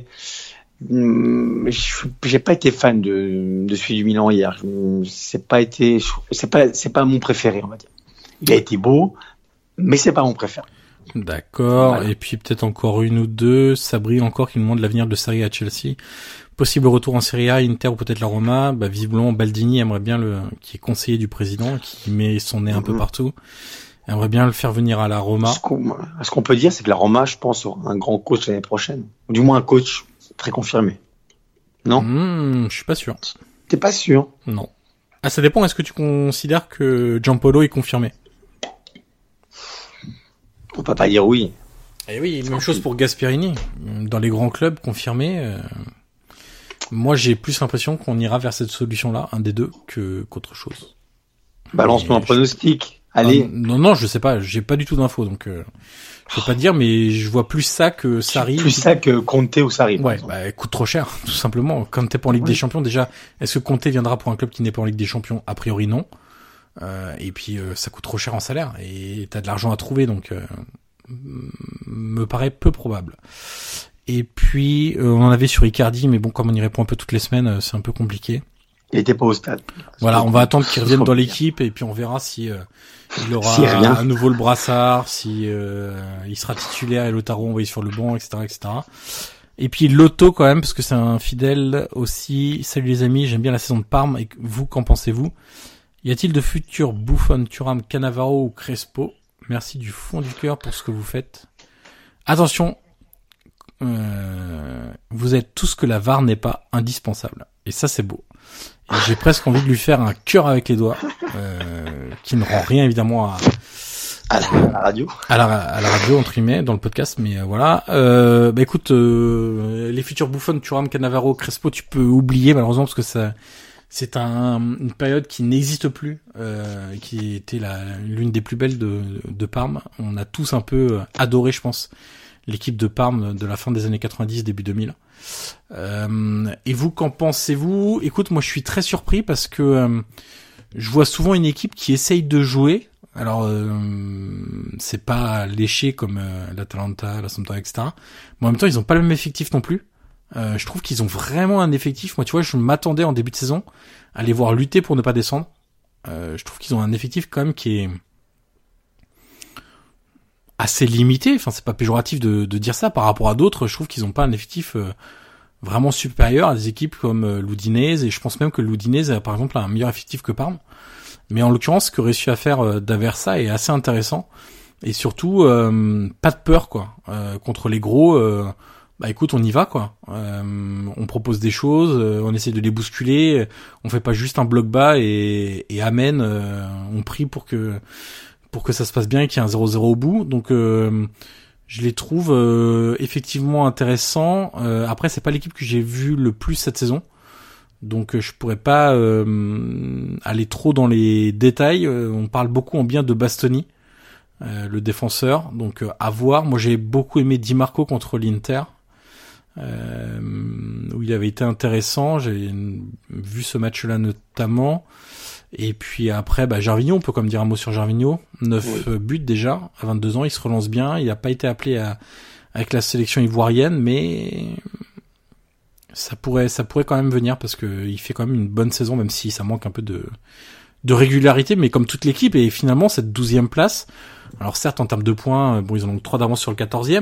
Speaker 7: J'ai pas été fan de celui du Milan hier. C'est pas mon préféré, on va dire. Il a été beau, mais c'est pas mon préféré.
Speaker 1: D'accord. Voilà. Et puis peut-être encore une ou deux. Sabri encore qui nous demande l'avenir de Sarri à Chelsea. Possible retour en Serie A, Inter ou peut-être la Roma. Visiblement Baldini aimerait bien qui est conseiller du président, qui met son nez un peu partout. Aimerait bien le faire venir à la Roma.
Speaker 7: Ce qu'on peut dire, c'est que la Roma, je pense, aura un grand coach l'année prochaine. Ou du moins un coach très confirmé. Non?
Speaker 1: Je suis pas sûr.
Speaker 7: T'es pas sûr?
Speaker 1: Non. Ah, ça dépend. Est-ce que tu considères que Giampolo est confirmé?
Speaker 7: On peut pas dire oui.
Speaker 1: Et oui, même chose pour Gasperini. Dans les grands clubs confirmés, moi j'ai plus l'impression qu'on ira vers cette solution-là, un des deux, qu'autre chose.
Speaker 7: Balance-moi un pronostic. Allez.
Speaker 1: Non, je sais pas, j'ai pas du tout d'infos, donc je peux pas dire, mais je vois plus ça que Sarri.
Speaker 7: Plus ça que Conte ou Sarri.
Speaker 1: Ouais, coûte trop cher, tout simplement. Quand t'es pas en Ligue des Champions, déjà, est-ce que Conte viendra pour un club qui n'est pas en Ligue des Champions? A priori non. Et puis ça coûte trop cher en salaire, et t'as de l'argent à trouver, donc me paraît peu probable. Et puis on en avait sur Icardi, mais bon, comme on y répond un peu toutes les semaines, c'est un peu compliqué.
Speaker 7: Il était pas au stade.
Speaker 1: Voilà, on va attendre qu'il revienne dans l'équipe et puis on verra si il aura à nouveau le brassard, si il sera titulaire et Lautaro envoyé sur le banc, etc., etc. Et puis Lotto quand même, parce que c'est un fidèle aussi. Salut les amis, j'aime bien la saison de Parme. Et vous, qu'en pensez-vous? Y a-t-il de futurs Buffon, Thuram, Cannavaro ou Crespo? Merci du fond du cœur pour ce que vous faites. Attention, vous êtes tous que la VAR n'est pas indispensable. Et ça, c'est beau. Et j'ai presque envie de lui faire un cœur avec les doigts, qui ne rend rien évidemment
Speaker 7: à la radio. À
Speaker 1: la radio, entre guillemets, dans le podcast, mais voilà. Écoute, les futurs Buffon, Thuram, Cannavaro, Crespo, tu peux oublier malheureusement parce que c'est une période qui n'existe plus, qui était l'une des plus belles de Parme. On a tous un peu adoré, je pense, l'équipe de Parme de la fin des années 90, début 2000. Et vous, qu'en pensez-vous? Écoute, moi je suis très surpris parce que je vois souvent une équipe qui essaye de jouer. Alors c'est pas léché comme l'Atalanta, la Sampdoria, etc. Mais en même temps, ils ont pas le même effectif non plus. Je trouve qu'ils ont vraiment un effectif. Moi, tu vois, je m'attendais en début de saison à les voir lutter pour ne pas descendre. Je trouve qu'ils ont un effectif quand même qui est assez limité. Enfin, c'est pas péjoratif de dire ça par rapport à d'autres. Je trouve qu'ils ont pas un effectif vraiment supérieur à des équipes comme l'Udinese, et je pense même que l'Udinese par exemple a un meilleur effectif que Parme. Mais en l'occurrence, ce que réussit à faire D'Aversa est assez intéressant, et surtout pas de peur quoi. Contre les gros, bah écoute, on y va quoi. On propose des choses, on essaie de les bousculer, on fait pas juste un bloc bas et amen, on prie pour que ça se passe bien et qu'il y ait un 0-0 au bout. Donc je les trouve effectivement intéressants. Après, c'est pas l'équipe que j'ai vue le plus cette saison, donc je pourrais pas aller trop dans les détails. On parle beaucoup en bien de Bastoni, le défenseur, donc à voir. Moi, j'ai beaucoup aimé Di Marco contre l'Inter, où il avait été intéressant. J'ai vu ce match-là notamment. Et puis après, Gervinho, on peut comme dire un mot sur Gervinho. 9 buts déjà, à 22 ans, il se relance bien. Il n'a pas été appelé avec la sélection ivoirienne, mais ça pourrait quand même venir, parce que il fait quand même une bonne saison, même si ça manque un peu de régularité, mais comme toute l'équipe. Et finalement, cette 12e place, alors certes, en termes de points, ils en ont 3 d'avance sur le 14e,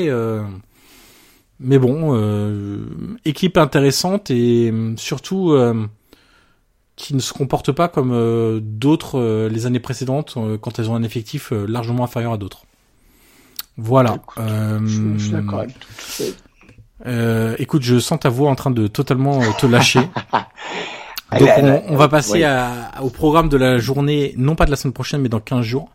Speaker 1: mais bon, équipe intéressante, et surtout qui ne se comportent pas comme d'autres les années précédentes, quand elles ont un effectif largement inférieur à d'autres. Voilà.
Speaker 7: Je suis d'accord avec tout.
Speaker 1: Écoute, je sens ta voix en train de totalement te lâcher. Donc on va passer au programme de la journée, non pas de la semaine prochaine, mais dans 15 jours.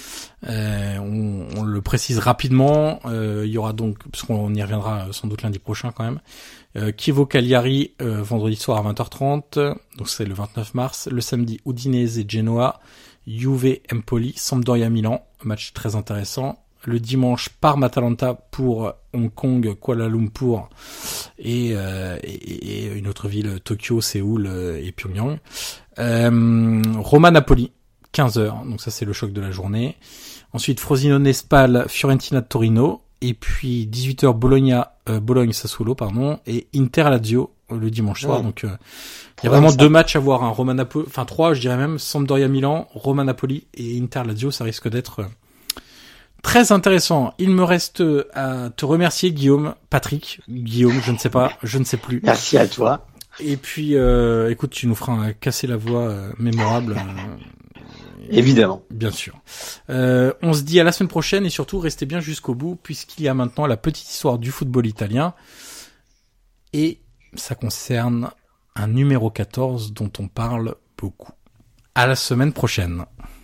Speaker 1: On le précise rapidement. Il y aura donc, parce qu'on y reviendra sans doute lundi prochain quand même, Chievo Cagliari vendredi soir à 20h30, donc c'est le 29 mars. Le samedi, Udinese et Genoa, Juve Empoli, Sampdoria Milan, match très intéressant. Le dimanche, Parme Atalanta pour Hong Kong, Kuala Lumpur et une autre ville, Tokyo, Séoul et Pyongyang. Roma Napoli, 15h, donc ça c'est le choc de la journée. Ensuite, Frosinone Spal, Fiorentina Torino, et puis 18h Bologne Sassuolo, et Inter Lazio le dimanche soir. Donc il y a vraiment 2 matchs à voir, hein. Roma Napoli, enfin 3 je dirais même, Sampdoria Milan, Roma Napoli et Inter Lazio, ça risque d'être très intéressant. Il me reste à te remercier, Guillaume, je ne sais plus.
Speaker 7: Merci à toi.
Speaker 1: Et puis écoute, tu nous feras casser la voix mémorable.
Speaker 7: Évidemment.
Speaker 1: Bien sûr. On se dit à la semaine prochaine, et surtout restez bien jusqu'au bout, puisqu'il y a maintenant la petite histoire du football italien, et ça concerne un numéro 14 dont on parle beaucoup. À la semaine prochaine.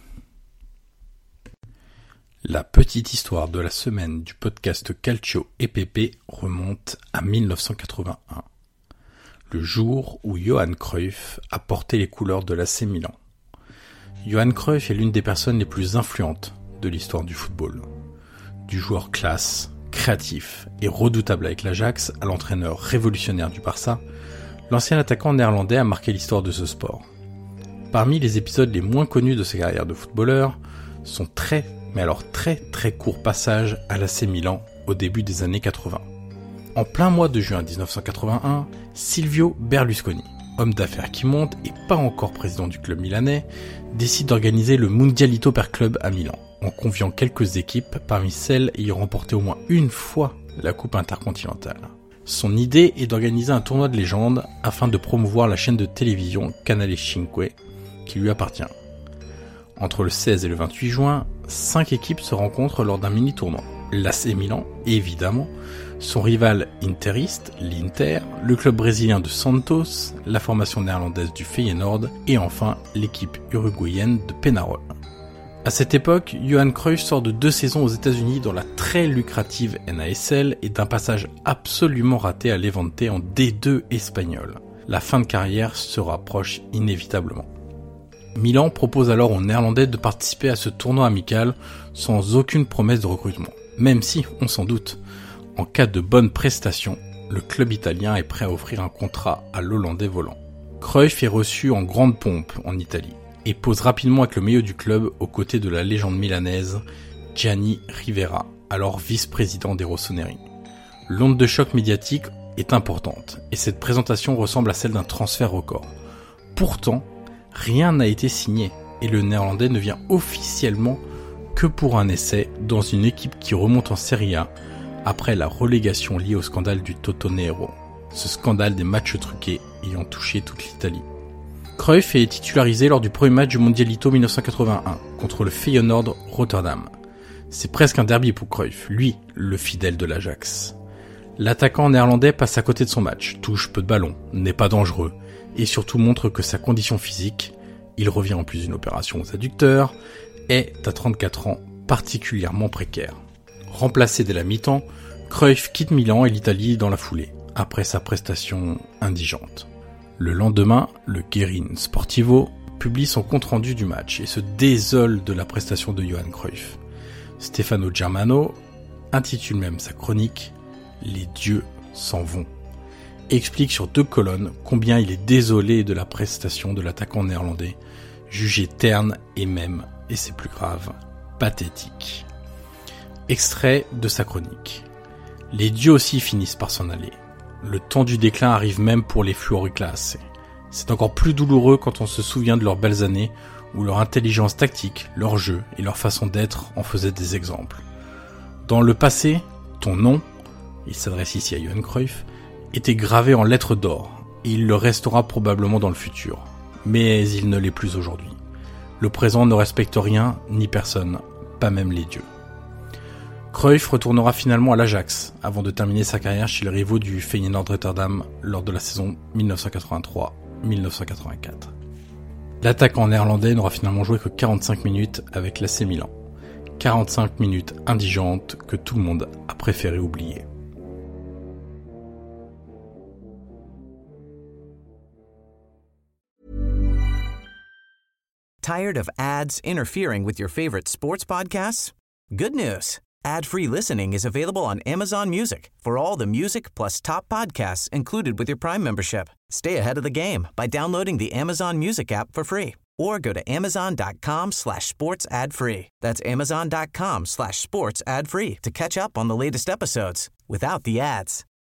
Speaker 1: La petite histoire de la semaine du podcast Calcio et Pepe remonte à 1981, le jour où Johan Cruyff a porté les couleurs de l'AC Milan. Johan Cruyff est l'une des personnes les plus influentes de l'histoire du football. Du joueur classe, créatif et redoutable avec l'Ajax à l'entraîneur révolutionnaire du Barça, l'ancien attaquant néerlandais a marqué l'histoire de ce sport. Parmi les épisodes les moins connus de sa carrière de footballeur, son très court passage à l'AC Milan au début des années 80. En plein mois de juin 1981, Silvio Berlusconi, homme d'affaires qui monte et pas encore président du club milanais, décide d'organiser le Mundialito per Club à Milan, en conviant quelques équipes parmi celles ayant remporté au moins une fois la Coupe intercontinentale. Son idée est d'organiser un tournoi de légende afin de promouvoir la chaîne de télévision Canale 5 qui lui appartient. Entre le 16 et le 28 juin, 5 équipes se rencontrent lors d'un mini-tournoi. L'AC Milan, évidemment, son rival interiste, l'Inter, le club brésilien de Santos, la formation néerlandaise du Feyenoord et enfin l'équipe uruguayenne de Peñarol. À cette époque, Johan Cruyff sort de 2 saisons aux États-Unis dans la très lucrative NASL et d'un passage absolument raté à Levante en D2 espagnol. La fin de carrière se rapproche inévitablement. Milan propose alors aux Néerlandais de participer à ce tournoi amical sans aucune promesse de recrutement. Même si, on s'en doute, en cas de bonne prestation, le club italien est prêt à offrir un contrat à l'Hollandais volant. Cruyff est reçu en grande pompe en Italie et pose rapidement avec le maillot du club aux côtés de la légende milanaise Gianni Rivera, alors vice-président des Rossoneri. L'onde de choc médiatique est importante et cette présentation ressemble à celle d'un transfert record. Pourtant, rien n'a été signé et le Néerlandais ne vient officiellement que pour un essai dans une équipe qui remonte en Serie A après la relégation liée au scandale du Totonero, ce scandale des matchs truqués ayant touché toute l'Italie. Cruyff est titularisé lors du premier match du Mondialito 1981 contre le Feyenoord Rotterdam. C'est presque un derby pour Cruyff, lui, le fidèle de l'Ajax. L'attaquant néerlandais passe à côté de son match, touche peu de ballons, n'est pas dangereux, et surtout montre que sa condition physique, il revient en plus d'une opération aux adducteurs, est à 34 ans particulièrement précaire. Remplacé dès la mi-temps, Cruyff quitte Milan et l'Italie dans la foulée, après sa prestation indigente. Le lendemain, le Guerin Sportivo publie son compte-rendu du match et se désole de la prestation de Johan Cruyff. Stefano Germano intitule même sa chronique « Les dieux s'en vont » et explique sur 2 colonnes combien il est désolé de la prestation de l'attaquant néerlandais, jugé terne et même, et c'est plus grave, pathétique. Extrait de sa chronique. Les dieux aussi finissent par s'en aller. Le temps du déclin arrive même pour les fluoriclassés. C'est encore plus douloureux quand on se souvient de leurs belles années où leur intelligence tactique, leur jeu et leur façon d'être en faisaient des exemples. Dans le passé, ton nom, il s'adresse ici à Johan Cruyff, était gravé en lettres d'or et il le restera probablement dans le futur. Mais il ne l'est plus aujourd'hui. Le présent ne respecte rien ni personne, pas même les dieux. Cruyff retournera finalement à l'Ajax avant de terminer sa carrière chez les rivaux du Feyenoord Rotterdam lors de la saison 1983-1984. L'attaquant néerlandais n'aura finalement joué que 45 minutes avec l'AC Milan. 45 minutes indigentes que tout le monde a préféré oublier.
Speaker 8: Tired of ads interfering with your favorite sports podcasts? Good news. Ad-free listening is available on Amazon Music for all the music plus top podcasts included with your Prime membership. Stay ahead of the game by downloading the Amazon Music app for free or go to amazon.com/sports ad free. That's amazon.com/sports ad free to catch up on the latest episodes without the ads.